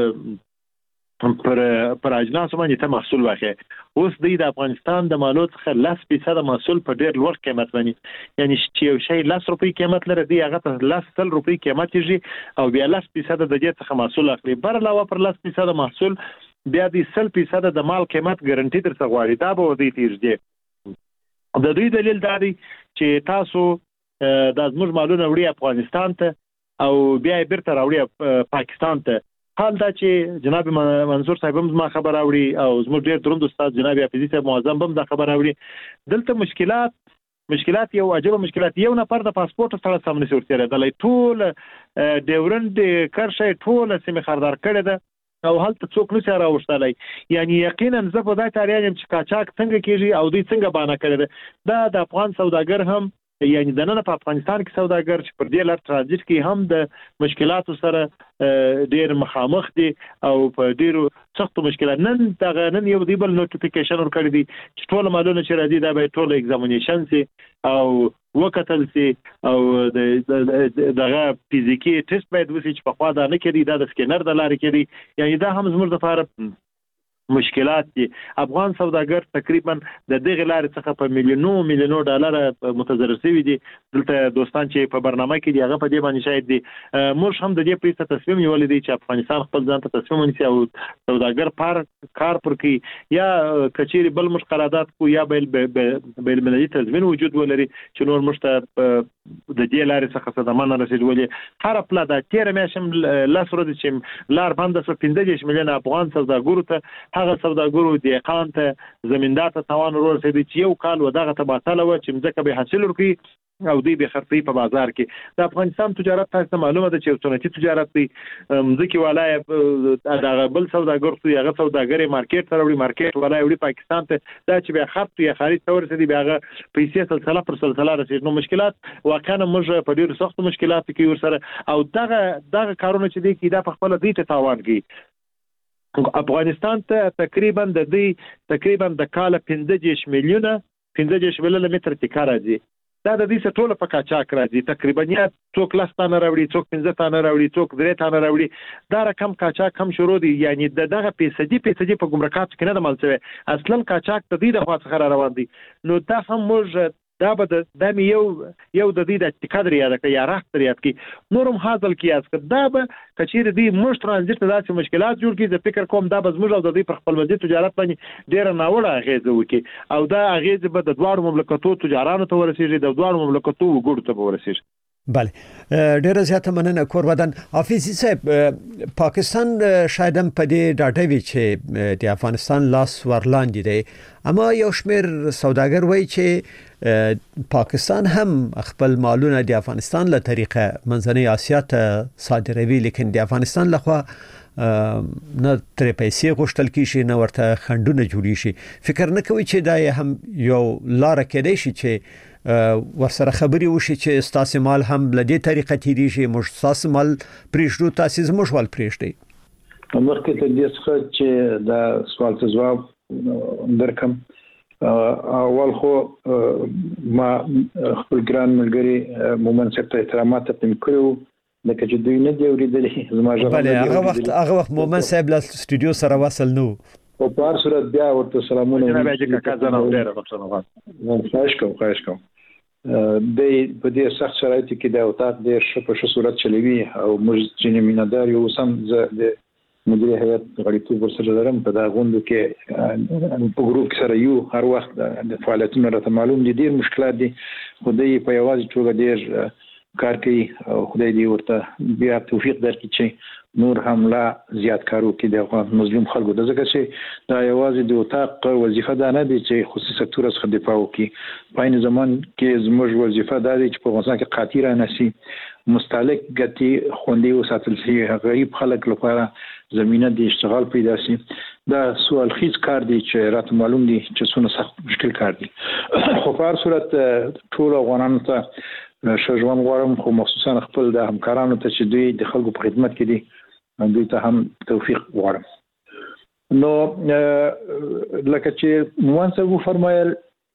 پر پر اجناس باندې ته محصول واخی. اوس د افغانستان د مالو څخه لس فیصد محصول په ډیر لوړ قیمت باندې، یعنی چې یو شی لس روپۍ قیمت لري دی هغه ته لس سل روپۍ قیمت یږي او بیا لس فیصد د دې څخه محصول اخلي. بر علاوه پر لس فیصد محصول بیا د سل فیصد د مال قیمت ګارانټي تر څو غواړي. دا به ودی تیرځي. د دوی دلیل دا دی چې تاسو د زموږ مالونه وړي افغانستان ته او بیا بیرته راوړي پاکستان ته. حال دا چې جناب منصور صاحب هم ما خبر راوړي او زموږ ډېر دروند استاد جناب حافظي صاحب معظم هم دا خبر راوړي دلته مشکلات مشکلات یو عجیب مشکلات یو نفر د پاسپورت سره سم نشي ورتېدلی ټول ډیورنډ کرښه ټول سیمه خاردار کړې ده او هلته څوک نشي راوښتلی یعنی یقینا زه په دا تاریخ چې قاچاق څنګه کیږي او دوی څنګه باندې کړی ده دا د افغان سوداګر هم یعنی د نن په افغانستان کې سوداګر چې پر دې لار ترانزیت کې هم د مشکلاتو سره ډېر مخامخ دي او په ډېرو سختو مشکلات نن دغه نن یو دی بل نوټیفیکیشن ورکړی دي چې ټول معلومه چې راځي دا به ټول ایگزامینیشن سي او وکتل سي او دغه فزیکی ټیسټ باید وسي چې په خوا دا نه کړي دا د سکینر د لارې کړي یعنی دا هم زموږ لپاره مشکلات دي افغان سوداګر تقریبا د دغه لارې څخه په میلیونو میلیونو ډالر متضرر شوي دي دلته دوستان چې په برنامه کې دي هغه په دې باندې شاهد دي موږ هم د دې پریسته تصمیم نیولې دي چې افغانستان خپل ځان ته تصمیم ونیسي او سوداګر پر کار پر کوي یا کچېري بل مش قرارداد کو یا بل بل ملي تضمین وجود ولري چې نور مشته د دې لارې څخه صدمه رسیدولې هر خپل د تیر میاشم لاس ورته چې لار باندې څو پنځه میلیون افغان سوداګرو ته هغه سوداګرو د اقان ته زمیندار ته توان ورسېد چې یو کال ودغه تبادله و چې مځکه به حاصل ورکړي او دوی به خرڅي په بازار کې د افغانستان تجارت تاسو معلومه ده چې سنتي تجارت دی مځکه ولای دغه بل سوداګر څو هغه سوداګر مارکیټ سره وړي مارکیټ ولای وړي پاکستان ته دا چې به خرڅ یا خرید تور سدي به هغه پیسې سلسله پر سلسله رسېږي نو مشکلات واقعا موږ په ډېر سخت مشکلات کې ورسره او دغه دغه کارونه چې دي کې دا په خپل دي ته تاوان کوي افغانستان ته تقریبا د دې تقریبا د کال پنځه میلیونه پنځه میلیونه متر تکار راځي دا د دې ټول په قاچاق راځي تقریبا یا څوک لاس تانه راوړي څوک پنځه تانه راوړي څوک درې تانه راوړي دا رقم قاچاق هم شروع دي یعنی دغه پیسې پیسې په ګمرکات کې نه د مالڅوي اصلا قاچاق د دې د خوا څخه روان دي نو دا هم موږ دا به د مې یو یو د دې د قدر یاد کړي یا راست یاد کړي نورم حاصل کیاس کړه دا به کچیر دی موږ ترانزیت ته داسې مشکلات جوړ کړي د فکر کوم دا به زموږ او د دې پر خپل وځي تجارت باندې ډېر ناوړه اغیزه وکړي او دا اغیزه به د دوه مملکتو تجارانو ته ورسیږي د دوه مملکتو وګړو ته ورسیږي بله ډیره زیاته مننه کور ودان حافظي صاحب پاکستان شاید هم په دې ډاټه وی چې د افغانستان لاس ورلاندې دی اما یو شمیر سوداګر وایي چې پاکستان هم خپل مالونه د افغانستان له طریقه منځنۍ اسیا ته صادروي لیکن د افغانستان لخوا نه تر پیسې غوښتل کیږي نه ورته خندونه جوړی شي فکر نه کوي چې دا هم یو لار کېدای شي چې ورسره خبري وشي چې ستاسو مال هم لدې طریقه تیریږي موږ ستاسو مال پریښو تاسو زموږ ول پریښتي مخکې ته دې څخه چې دا سوال ته جواب درکم اول خو ما خپل ګران ملګری مومن صاحب ته احترامات تقدیم کړو لکه چې دوی نه دی اوریدلې زما ژبه بله هغه وخت هغه وخت مومن صاحب له سټوډیو سره وصل نو او په هر صورت بیا ورته سلامونه جناب اجي کاکا زنه ډېر غوښتنه خواهش کوم خواهش کوم د په دې سخت شرایطو کې د اوتاق ډېر ښه په ښه صورت چلوي او موږ چې مینادار یو سم د مدیر هیئت غړیتوب ورسره لرم په دا غونډو کې په ګروپ سره یو هر وخت د فعالیتونو راته معلوم دي ډېر مشکلات دي خو دوی په یوازې توګه ډېر کار کوي او خدای دې ورته بیا توفیق درکړي چې نور هم لا زیات کارو کې د افغان مظلوم خلکو د ځکه چې دا یوازې د اوتاق وظیفه ده نه دي چې خصوصي سکتور څخه دفاع وکړي په عین زمان کې زموږ وظیفه ده چې په افغانستان کې قاطی را نشي مستهلک ګټي خوندي وساتل شي غریب خلک لپاره زمينه د اشتغال پیدا شي دا سوال خیز کار دی چې راته معلوم دي چې څونه سخت مشکل کار دی خو په هر صورت ټول افغانانو ته شجوان غواړم خو مخصوصا خپل د همکارانو ته چې دوی د خلکو په خدمت کې دي دوی ته هم توفیق غواړم نو لکه چې موان صاحب فرمایل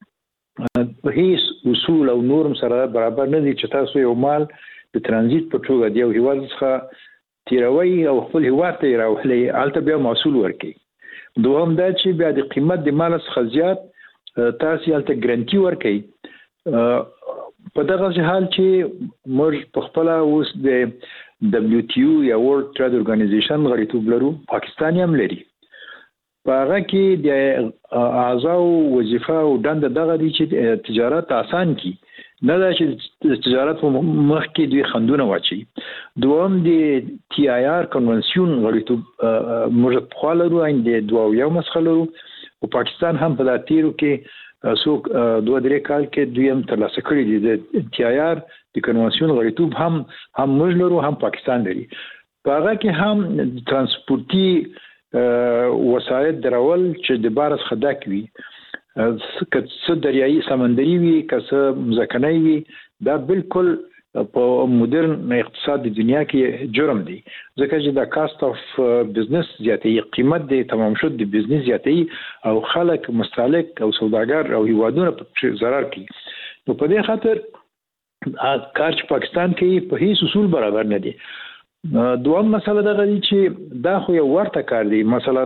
هیڅ اصول او نورم سره برابر نه دي چې تاسو یو مال د ترانزیت په توګه دی او هیواد څخه تیروي او خپل هیواد ته راوړي البته بیا محصول ورکړي دوهم دا چې بیا د قیمت د مال څخه زیات تاسو البته ګارانټي ورکړي په دغه حال چې موږ په خپل اوس د دبليو ټي او یا ورلد ټریډ اورګانایزیشن غړیتوب لرو پاکستان هم لري په هغه کې د اعضاء وظیفه او دنده دغه دي چې تجارت آسان کی نه دا چې تجارت مخ کې دوی خندونه واچي. دوم د تی آی آر کنونسیون غړیتوب موږ په خاله ورو ان د دوه یو مسخلو او پاکستان هم په داتیرو کې سو دوه درې کال کې دوی هم ترلاسه کړی دي د تی آی آر د کنونسیون غړیتوب هم هم موږ لرو هم پاکستان لري. په هغه کې هم ترانسپورتي وسایل درول چې د بارس خدک وي که څه دریایي سمندري وي که څه مځکنی وي دا بالکل په مدرن اقتصاد د دنیا کې جرم دی ځکه چې دا کاست اف بزنس زیاتې قیمت دی تمام شد د بزنس زیاتې او خلک مستهلک او سوداګر او هیوادونه په ضرر کوي. نو په دې خاطر کار چې پاکستان کې په هیڅ اصول برابر نه دي. دوم مسله دا غوړي چې دا خو یو ورته کار دی. مثلا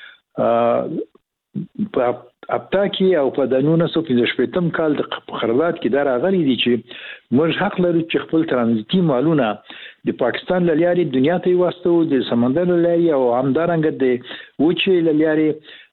په اپتا کې او په دانونه سو په شپږم کال د قرارداد کې دا راغلي دي چې موږ حق لرو چې خپل ترانزیتي مالونه د پاکستان لاري دنیا ته واسطو د سمندر لاري او همدارنګه د وچې لاري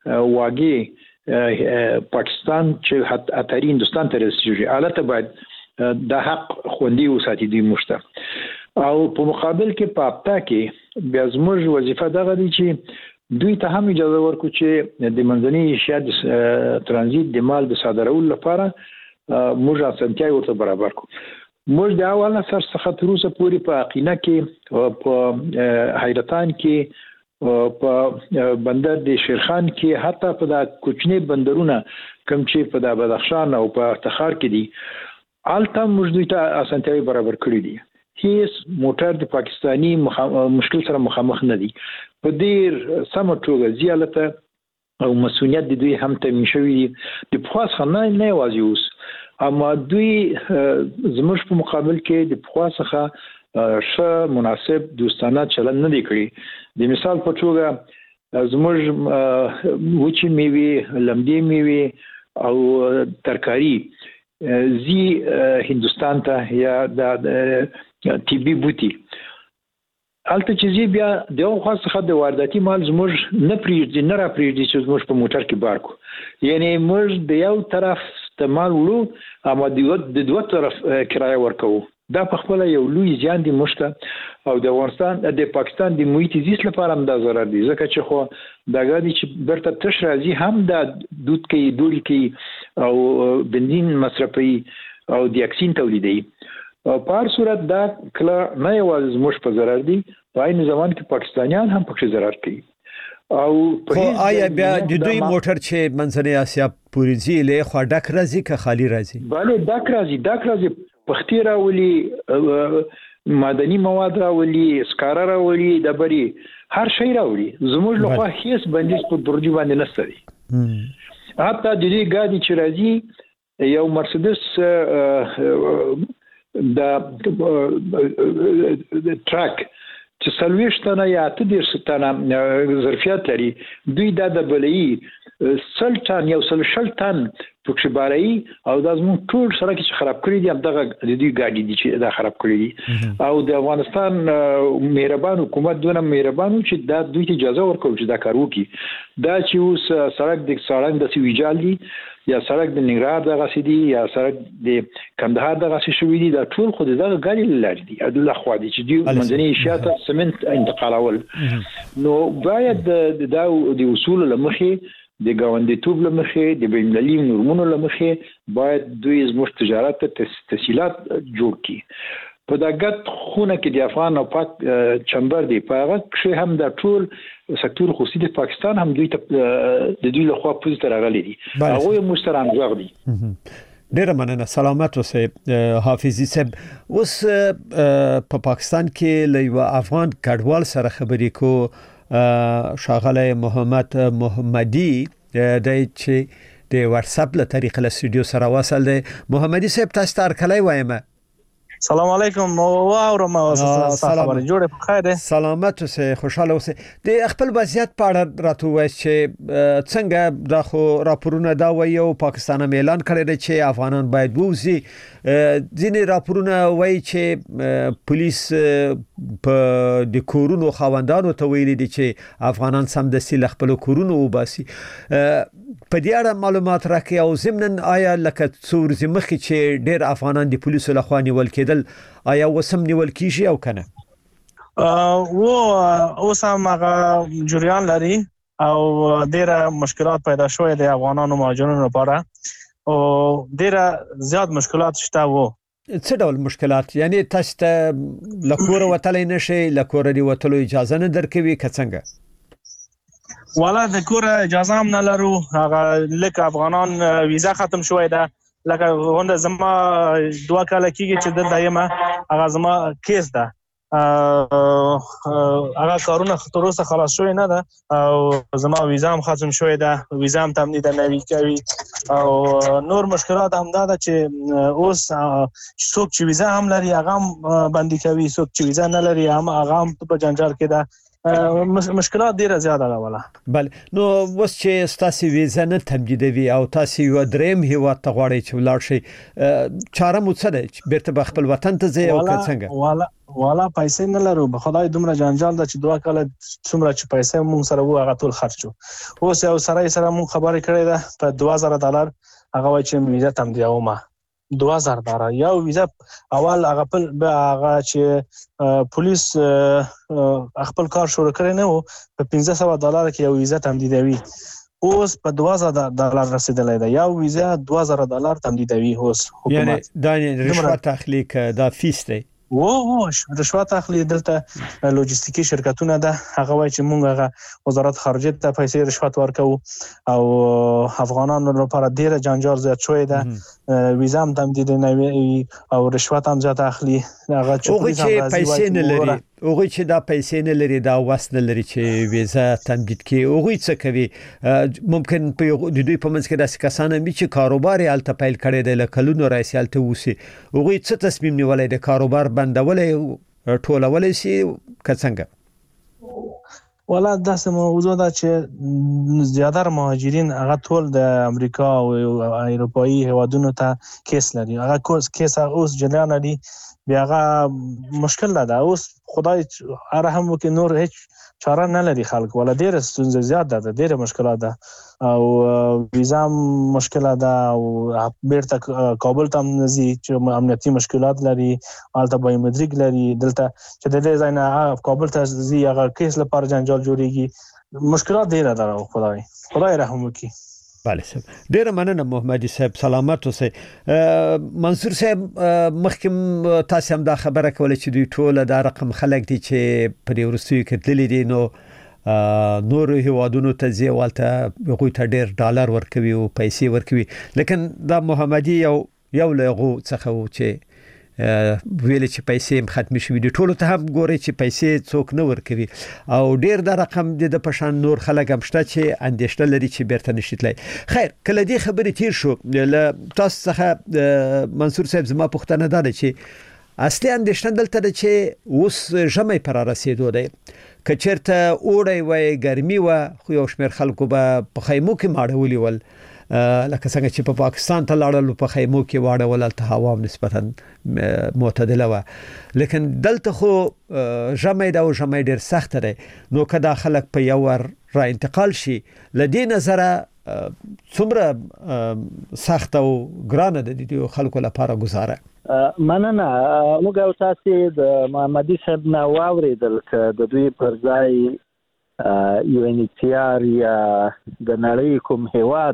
واګي پاکستان چې حتی اتری هندستان ته رسیږي البته باید دا حق خوندي وساتي دی مشته. او په مقابل کې په اپتا کې بیا زموږ وظیفه دا غوړي چې دوی ته هم اجازه ورکو چې د منځني اشیاء د ترانزیت د مال د صادرولو لپاره موږ اسانتیاوې ورته برابر کړو. موږ د اوله سر څخه تر اوسه پورې په عقینه کې په حیرتان کې په بندر د شیرخان کې حتی په د کوچنی بندرونه کم چې په د بدخشان او په تخار کې دي الته موږ دوی ته اسانتیاوې برابر کړې دي. هیڅ موټر د پاکستانی مشکل سره مخامخ نه دي. په ډیر سم توګه زیالته او مسؤلیت د دوی هم تامین شوی دي. د پخواس خنه نه وازي اوس اما دوی زموږ په مقابل کې د پخواس څخه ښه مناسب دوستانه چلن نه دی کړی. د مثال په توګه زموږ وچی میوه لمدی میوه او ترکاری زی هندستان ته یا د تی بی بوتي البته چې زی بیا د یو خاصه د وارداتي مال زموږ نه پریږدي نه را پریږدي چې زموږ په موټر کې بار کو. یعنی موږ د یو طرف استعمال وړو اما د دوه طرف کرایه ورکو. دا په خپل یو لوی زیان دی مشته او د افغانستان د پاکستان د محیط زیست لپاره هم دا ضرر دی ځکه چې خو دا غادي چې برته تش راځي هم د دود کې دوړي کې او بنزین مصرفي او د اکسین تولیدي. په هر صورت دا کله نه یوازې زموږ په ضرر دي په عین زمان کې پاکستانیان هم پکې ضرر کوي. او خو آیا بیا د دوی موټر چې منځنۍ اسیا پورې ځي له خو ډک راځي که خالی راځي؟ bale ډک راځي ډک راځي پختي راولي معدني مواد راولي سکاره راولي دبري هر شی راولي. زموږ لخوا هیڅ بندیز په درجه باندې نشته دي. حتی د دې ګاډي چې راځي یو مرسيدس د ټرک چې سلويشتنه یا ته دې ستنه ظرفیت لري دوی د دبلې سلطان یو سل شلطن پکې باري او د زمون ټول سره کې خراب کړی دي دغه د دې ګاډي دي چې دا خراب کړی دي او د افغانستان مهربان حکومت دونه مهربان چې دا دوی ته اجازه ورکړي چې دا کار وکړي. دا چې اوس سړک د سړک د سویجال دي یا سړک د ننګرهار دغه سيدي یا سړک د کندهار دغه شوې دي دا ټول خو دغه غاډي لري دي عدل اخوا دي چې دوی منځنۍ اشیاء ته سمنت انتقالول. نو باید دا د اصول لمخې د گاونډیتوب لمخې د بینالمللي نورمونو لمخې باید دوی زموږ تجارت ته تسهیلات جوړ کړي. په دغه خونه کې د افغان او پاک چمبر دی په هغه کې هم د ټول سکتور خصوصي د پاکستان هم دوی ته د دوی له خوا پوز تر غلي دي هغه مشترک ځای دي. ډیر مننه سلامت اوسه حافظي صاحب. اوس په پاکستان کې له یو افغان کډوال سره خبرې کو شاغله محمد محمدي د چې د واتس اپ له طریقې له سټوډیو سره وصل دی. محمدي صاحب تاسو تر کله وایم؟ سلام علیکم او اورم خبرې جوړه په خیر ده. سلامت اوسه خوشاله اوسه. د خپل وضعیت په اړه راته وایي چې څنګه د خو راپورونه دا وایي او پاکستان اعلان کړی دی چې افغانان باید ووزي. ځینې راپورونه وایي چې پولیس په د کورونو خاوندانو ته ویلي دي چې افغانان سمدستي له خپل کورونو وباسي. په دې اړه معلومات راکړي او ضمناً آیا لکه څو ورځې مخکې چې ډېر افغانان د پولیسو لخوا نیول کېدل آیا اوس هم نیول کیږي او کنه؟ و اوس هم هغه جریان لري او ډېره مشکلات پیدا شوې د افغانانو مهاجرینو لپاره او ډېره زیات مشکلات شته. وو څه ډول مشکلات؟ یعنی تاسو ته لکور وتلای نشي، لکور دی وتلو اجازه نه درکوي که څنګه؟ والا د کور اجازه هم نه لرو. هغه لکه افغانان ویزا ختم شوې ده، لکه غونډه زما دوه کاله کېږي چې دلته یم، هغه زما کیس ده، هغه کارونه تر اوسه خلاص شوی نه ده او زما ویزا هم ختم شوی ده، ویزا هم تمدید نه کوي او نور مشکلات هم ده چې اوس څوک چې ویزا هم لري هغه هم بندي کوي، څوک چې ویزا نه لري هم هغه هم په جنجال کې ده. مشکلات ډیره زیاته ده. ولا بل نو وس چې تاسو ویزا نه تمدیدوي او تاسو یو دریم هیواد ته غواړئ چې ولاړ شئ، چاره مو څه ده چې بیرته به خپل وطن ته ځئ او که څنګه؟ والا والا پیسې نه لرو، به خدای دومره جنجال ده چې دوه کاله څومره چې پیسې مونږ سره وو هغه ټول خرج شو. اوس یو سره سره مونږ خبرې کړې ده په دوه زره ډالر هغه وایي چې ویزا تمدیدوم. دوه زره ډالر یو ویزا اول هغه په هغه چې پولیس خپل کار شروع کړی نه وو په پنځه سوه ډالر کې یو ویزا تمدیدوي، اوس په دوه زره ډالر رسیدلی ده. یو ویزا دوه زره ډالر تمدیدوي اوس حکومت. یعنی دا رشوت اخلي که دا فیس دی؟ و و رشوت اخلي. دلته لوجستیکي شرکتونه ده، هغه وایي چې مونږ هغه وزارت خارجه ته پیسې رشوت ورکو او افغانانو لپاره ډیره جنجال زیات شوی ده. ویزا هم تمدید نه وي او رشوت هم زیات اخلي. هغه چې پیسې نه لري، هغه چې دا پیسې نه لري، دا واس نه لري چې ویزا تمدید کړي، هغه څه کوي؟ ممکن په د دوی په منځ کې داسې کسان هم چې کاروبار یې هلته پیل کړی دی، له کلونو راهیسې هلته اوسي، هغوی څه تصمیم نیولی دی؟ کاروبار بندولی، ټولولی شي که څنګه؟ والا داسې موضوع ده چې زیاتره مهاجرین هغه ټول د امریکا او اروپایي هیوادونو ته کیس لري. هغه کیس اوس جریان لري، بیا هغه مشکل ده. اوس خدای رحم وکړي، نور هیڅ چاره نه لري خلک. ولا ډېره ستونزه زیات ده، ډېره مشکلات ده او ویزا مشکل ده او بیرته کابل ته هم نزي چې امنیتي مشکلات لري، هلته بایومتریک لري. دلته چې د دې ځای نه کابل ته ځي هغه کیس لپاره جنجال جوړیږي. مشکلات ډېره ده. خدای خدای رحم وکړي. بله صاحب، ډیره مننه محمدي صاحب، سلامت اوسئ. منصور صاحب، مخکې تاسو هم دا خبره کوله چې دوی ټول دا رقم خلک دي چې په دې وروستیو کې تللي دي، نو نور هیوادونو ته ځي او هلته هغوی ته ډېر ډالر ورکوي او پیسې ورکوي. لیکن دا محمدي یو یو له هغو څخه و چې ویل چې پیسې ختم شوي دي. ټولو ته هم ګوري چې پیسې څوک نه ورکوي او ډېر دا رقم د په شان نور خلک هم شته چې اندېښنه لري چې بیرته نشي تللی. خیر، کله دې خبرې تیر شو، له تاسو څخه منصور صاحب زما پوښتنه دا ده چې اصلي اندېښنه دلته ده چې اوس ژمی پر رسېدو دی، که چېرته اوړی وای، ګرمي وه، خو یو شمېر خلکو به په خیمو کې ماړولي ول، لکه څنګه چې په پاکستان ته لاړل په خیمو کې واړول، هلته هوا نسبتا معتدله وه. لیکن دلته خو ژمی ده او ژمی ډېر سخته دی، نو که دا خلک په یو ور را انتقال شي، له دې نظره څومره سخته او ګرانه ده د دې خلکو لپاره ګزاره؟ مننه. موږ او تاسې د محمدي صاحب نه واورېدل که د دوی پر ځای یو ان ایچ سی آر یا د نړۍ کوم هیواد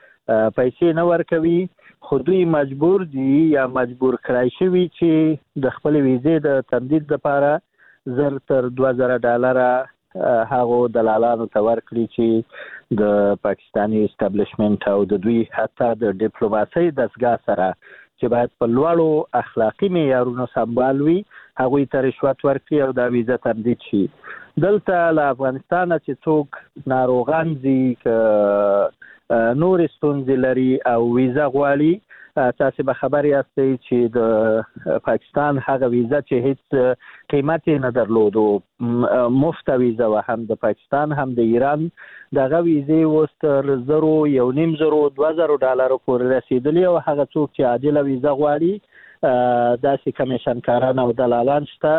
پیسې نه ورکوي، خو دوی مجبور دي یا مجبور کړای شوي چې د خپل ویزې د تمدید لپاره زر تر دوه زره ډالره هغو دلالانو ته ورکړي چې د پاکستاني اسټابلیشمنټ او د دوی حتی د ډیپلوماسۍ دستګاه سره چې باید په لوړو اخلاقي معیارونو سمبال وي، هغوی ته رشوت ورکړي او دا ویزه تمدید شي. دلته له افغانستانه چې څوک ناروغان ځي، که نورې ستونزې لري او ویزه غواړي، تاسې به خبر یاستئ چې د پاکستان هغه ویزه چې هیڅ قیمت یې نه درلودو، مفته ویزه وه، هم د پاکستان هم د ایران، دغه ویزې اوس تر زرو یو نیم زرو دوه زرو ډالرو پورې رسېدلي او هغه څوک چې عاجله ویزه غواړي، داسې کمیشنکاران او دلالان شته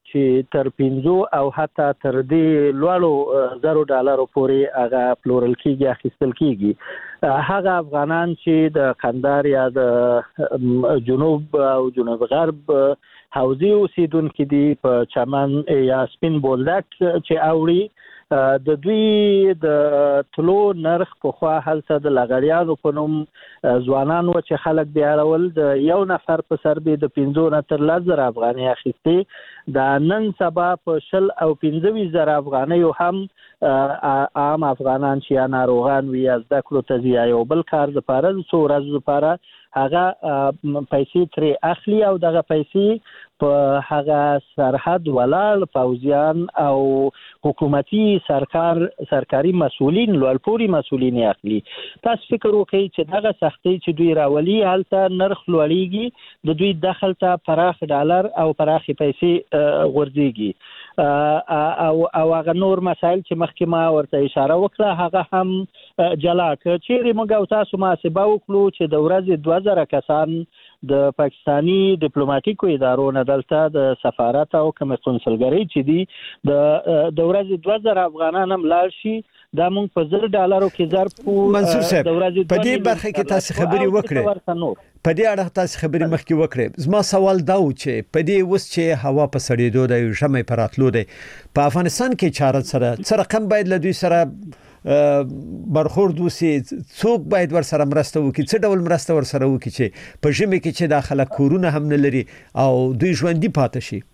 چې تر پنځو او حتی تر دې لوړو زرو ډالرو پورې هغه پلورل کیږي اخیستل کیږي هغه افغانان چې د قندهار یا د جنوب او جنوب غرب حوزې اوسیدونکي دي په چمن یا سپین بولدک چې اوړي د دوی د تلو نرخ په خوا هلته د لغړیانو په نوم ځوانان و چې خلک بیاړول د یو نفر په سر به د پنځو نه تر لس زره افغانۍ اخیستې د نن سبا په شل او پنځه ویشت زره افغانۍ هم عام افغانان چې یا ناروغان وي یا زده کړو ته ځي یا یو بل کار دپاره د څو ورځو دپاره هغه پیسې ترې اخلي او دغه پیسې په هغه سرحد ولاړ پوځیان او حکومتي سرکار سرکاري مسؤلین لوړپوړي مسؤلین اخلي. تاسو فکر وکړئ چې دغه سختي چې دوی راولي هلته نرخ لوړیږي د دوی دخل ته پراخ ډالر او پراخ پیسې غورځيږي او او هغه نور مسایل چې مخکې ما ورته اشاره وکړه هغه هم جلا ک چیرې موږ او تاسو محاسبه وکړو چې د ورځې دوه زره کسان د پاکستانی ډیپلوماټیکو ادارو نه دلته د سفارت او کوم قونسلګری چې دي د د ورځې دوه زره افغانان هم لاړ شي دا مونږ په زر ډالرو کې ظرف منصور صاحب په دې برخه کې تاسو خبري وکړئ په دې اړه تاسو خبري مخکې وکړئ زما سوال دا و چې په دې وس چې هوا په سړېدو د ژمي پر راتلو دی په افغانستان کې چاره سره سره کم باید له دوی سره برخورد وسی څوک باید ور سره مرسته وکړي څه ډول مرسته ور سره وکړي چې په ژمي کې چې داخله کورونه هم نه لري او دوی ژوندۍ پاتې شي.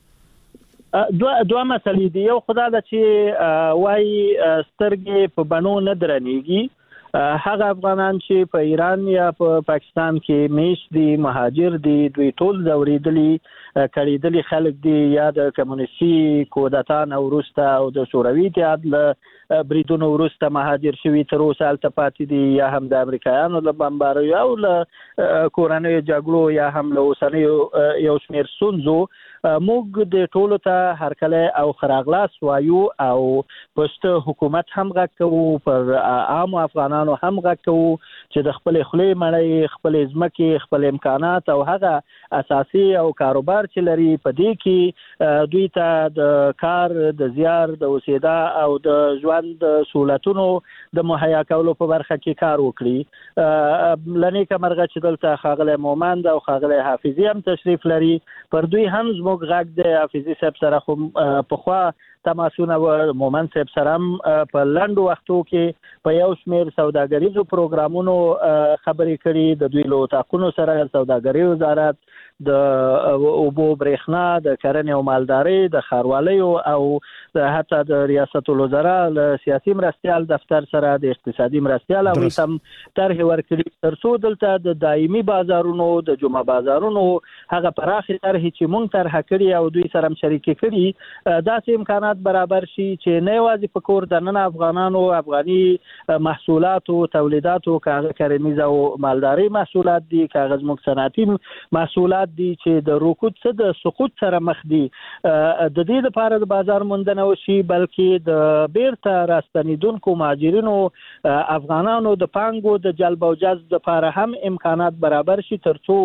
دوه دوه مسلې دي یو خدای دا چې وای سترګې په بڼو نه درنيږي هغه افغانان چې په ایران یا په پاکستان کې میش دي مهاجر دي دوی ټول زوریدلي کړيدلي خلک دي یا د کمونیستي کودتان او وروسته او د شوروي اتحاد له بریدونو وروسته مهاجر شوي تر اوسه هلته پاتې دي یا هم د امریکایانو له بمباریو او له کورنیو جګړو یا هم له اوسنیو یو شمېر ستونزو موږ د ټولو ته هرکلی او خراغلاس وایو او پښتو حکومت هم غږ کوو پر عام افغانانو هم غږ کوو چې د خپل خلې مړی خپل ځمکې خپل امکانات او هغه اساسي او کاروبار چې لري په دې کې دوی ته د کار د زیار د اوسېدا او د ژوند سہولتونو د مهیا کولو په برخه کې کار وکړي لنی کمرغه چې دلته خاغله مومند او خاغله حافظي هم تشریف لري پر دوی هم زموږ غږ د حافظي صاحب سره خو په خوا تماسونه و مومند صاحب سره په لنډ وختو کې په یو شمېر سوداګریزو پروګرامونو خبرې کړي د دوی له اتاقونو سره سوداګري وزارت د اوبو برېښنا د کرنې او مالدارۍ د ښاروالۍ او حتی د ریاست الوزرا له سیاسي مرستیال دفتر سره د اقتصادي مرستیال او تم طرح ورکړي تر څو دلته د دایمي بازارونو د جمعه بازارونو هغه پراخه طرح چې مونږ طرح کړي او دوی سره شریک کړي داسې امکانات برابر شي چې نه یوازې په کور د نن افغانانو افغاني محصولات او تولیدات او کاغذ کرنیز او مالداري محصولات دي کاغذ مخ صنعتي محصولات دي چې د رکود څخه د سقوط سره مخ دي د دې لپاره د بازار موندنه وشي بلکې د بیرته راستنیدونکو مهاجرینو افغانانو د پانګو د جلب او جذب لپاره هم امکانات برابر شي ترڅو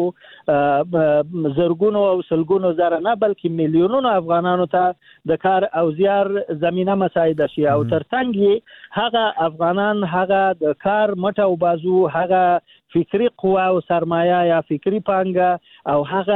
زرګونو او سلګونو زره نه بلکې میلیونونو افغانانو ته د کار او زیار زمينه مساعده شي او ترڅنګ هغه افغانان هغه د کار مټ او بازو هغه فکری قوه او سرمایه یا فکری پانګه او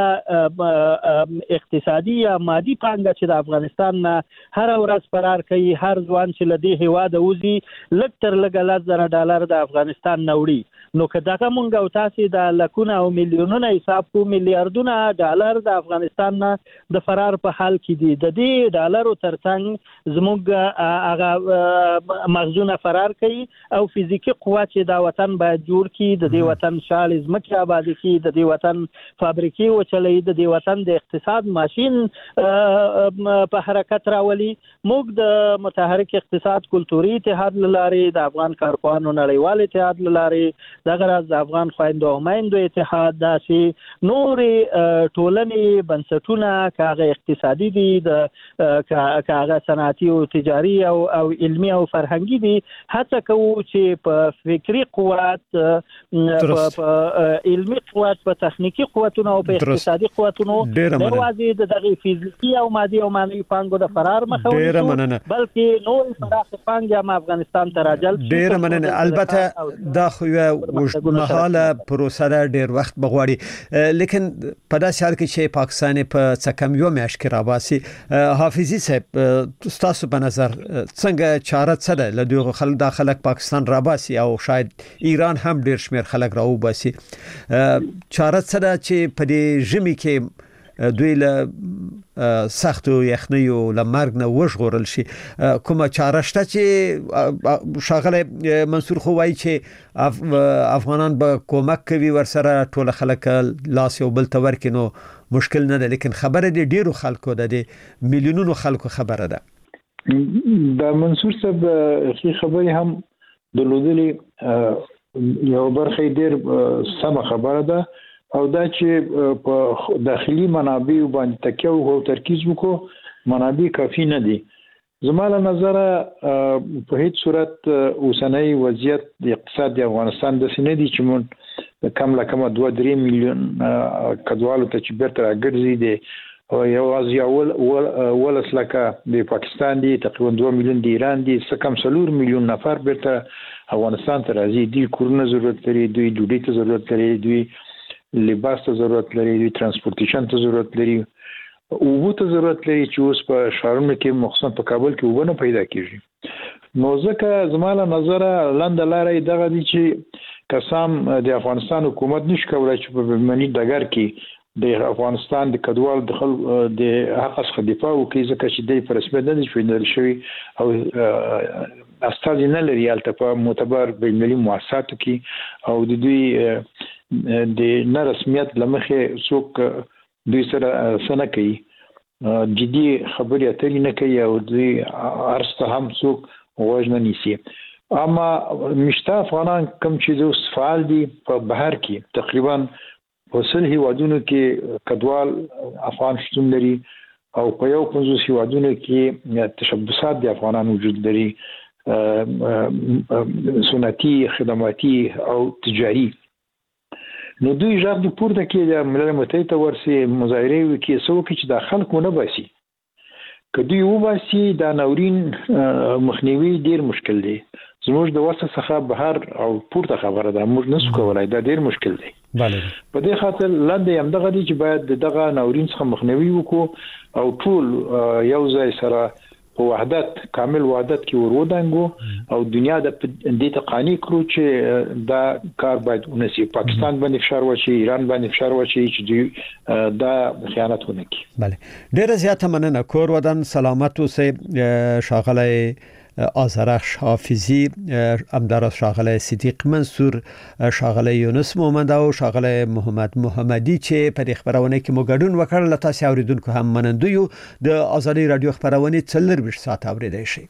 هغه اقتصادي یا مادي پانګه چې د افغانستان نه هر ورځ فرار کوي هر ځوان چې لدی هواده وزي لږ تر لږه لس زره ډالر د افغانستان نوړي نو که دغه مونږ او تاسو د لکونه او میلیونونه حساب کو میلیارډونه ډالر د افغانستان نه د فرار په حال کې دي د دې ډالرو ترڅنګ زموږ هغه مخزونه فرار کوي او فزیکی قوه چې دا وطن باید جوړ کړي د وطن شال زمکه آباد کی د دې وطن فابریکې او چلې د دې وطن د اقتصاد ماشين په حرکت راولي موږ د متحرک اقتصاد کلتوري اتحاد لاري د افغان کارپوهانو نړیوال اتحاد لاري د غرض د افغان خويندو او میندو اتحاد داسي نور ټولنې بنسټونه کاغه اقتصادي دي د کاغه صنعتي او تجاري او او علمي او فرهنګي دي هڅه کوو چې په فکری قوت په علمي قوت په تخنیکی قوتونو او په اقتصادي قوتونو نه وازي د دغه فزیکی او مادي او معنوي پانګو د فرار مخاوي بلکې نور فراخ پانګه هم افغانستان ته راجلب ډیر مننه. البته دا خو یو وړاندمهاله پروسه ده، ډیر وخت بغواړي، لیکن په داسې حال کې چې پاکستان په څکم یو میاشت کې راباسي. حافظي صاحب تاسو په نظر څنګه چاره څه ده لدغه خلک داخله پاکستان راباسي او شاید ایران هم ډیر شمیر خلک راو باسي، چاره څه ده چې په دې ژمي کې دوی له سختو یخنیو لمرګ نه وژغورل شي؟ کومه چاره شته چې شاغله منصور خو وایي چې افغانان به کومک کوي ورسره ټول خلک لاس یو بل ته ورکینو مشکل نه ده، لیکن خبره دې ډیرو خلکو ده، د میلیونونو خلکو خبره ده. دا منصور صاحب خي خبري هم د لودلې یو برخه ډیر سم خبره ده او دا چې په داخلي منابع باندې تکیه او ترکیز وکړو منابع کافي نه دي. زموږ نظر په هیڅ صورت اوسنۍ وضعیت د اقتصاد د افغانستان د سینې دي چې مون کم لا کم دوه درې میلیون کډوالو ته چې بیرته راګرځي دي او یو از یول ولس لکه د پاکستان دی تقریبا دوه میلیون د ایران دی سکم سلور میلیون نفر بیرته افغانستان ته راځي. دوی کورونه ضرورت لري، دوی ډوډۍ ته ضرورت لري، دوی لباس ته ضرورت لري، دوی ترانسپورټیشن ته ضرورت لري، اوبو ته ضرورت لري چې اوس په شهرونو کې مخصوصا په کابل کې اوبه نه پیدا کیږي. نو ځکه زموږ نظر لاندې لارې دغه دي چې قسم د افغانستان حکومت نشي کولای چې په بهرني ډګر کې د افغانستان د کډوال دخل د حق څخه دفاع وکړي، ځکه چې د رسمیت نه دي شویدل شوی او استاد نه لري البته په معتبر بین‌المللي مؤسساتو کې او د دوی د نه رسمیت لمخې څوک دوی سره سره کوي، جدي خبرې اترې نه کوي او دوی ارسته هم څوک وژن نه نیسي. اما مشته افغانان کوم چې اوس فعال دي په بهر کې تقریبا وصل هیوادونو کې کډوال افغان شتون لري او په یو پنځوس هیوادونو کې تشبثات د افغانان وجود لري، سنتي، خدماتي او تجاري. نو دوی ژغ د پورته کې د ملل متحد ته ورسي مظاهره وکړي سو کې چې د خلکو نه باسي، کدی و باسي دا نورین مخنیوي ډیر مشکل دی. زموږ د وسه څخه بهر او پورته خبره ده، موږ نسو کولای، دا ډیر مشکل دی. بله په دې خاطر لاندې هم دغه دي چې باید دغه نورین څخه مخنیوي وکړو او ټول یو ځای سره په وحدت کامل وحدت کې ورودانګو او دنیا د دې ته قانع کړو چې دا کار باید ونسي. پاکستان باندې فشار واچي، ایران باندې فشار واچي چې دوی دا خیانت ونه کړي. بله ډیره زیاته مننه. کور ودان سلامت اوسئ. شاغله آذرخش حافظی، امدار شاغله صدیق منصور، شاغله یونس محمد او شاغله محمد محمدی چې په خبرونه کې مو ګډون وکړل. تاسو اوریدونکو هم منندوی د ازادي رادیو خبرونه څلور بیش ساعت اوریدای شي.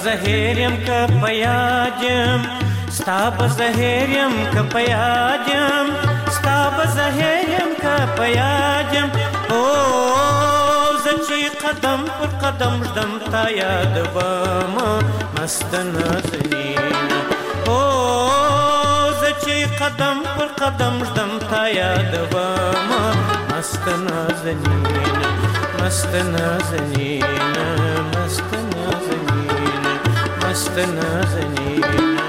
زهریم که پیاجم ستا په زهریم که پیاجم ستا په زهریم که پیاجم او زچی قدم پر قدم ژدم تا یادوم مست نازنین او زچی قدم پر قدم ژدم تا یادوم مست نازنین مست نازنین مست نازنین مست نازنین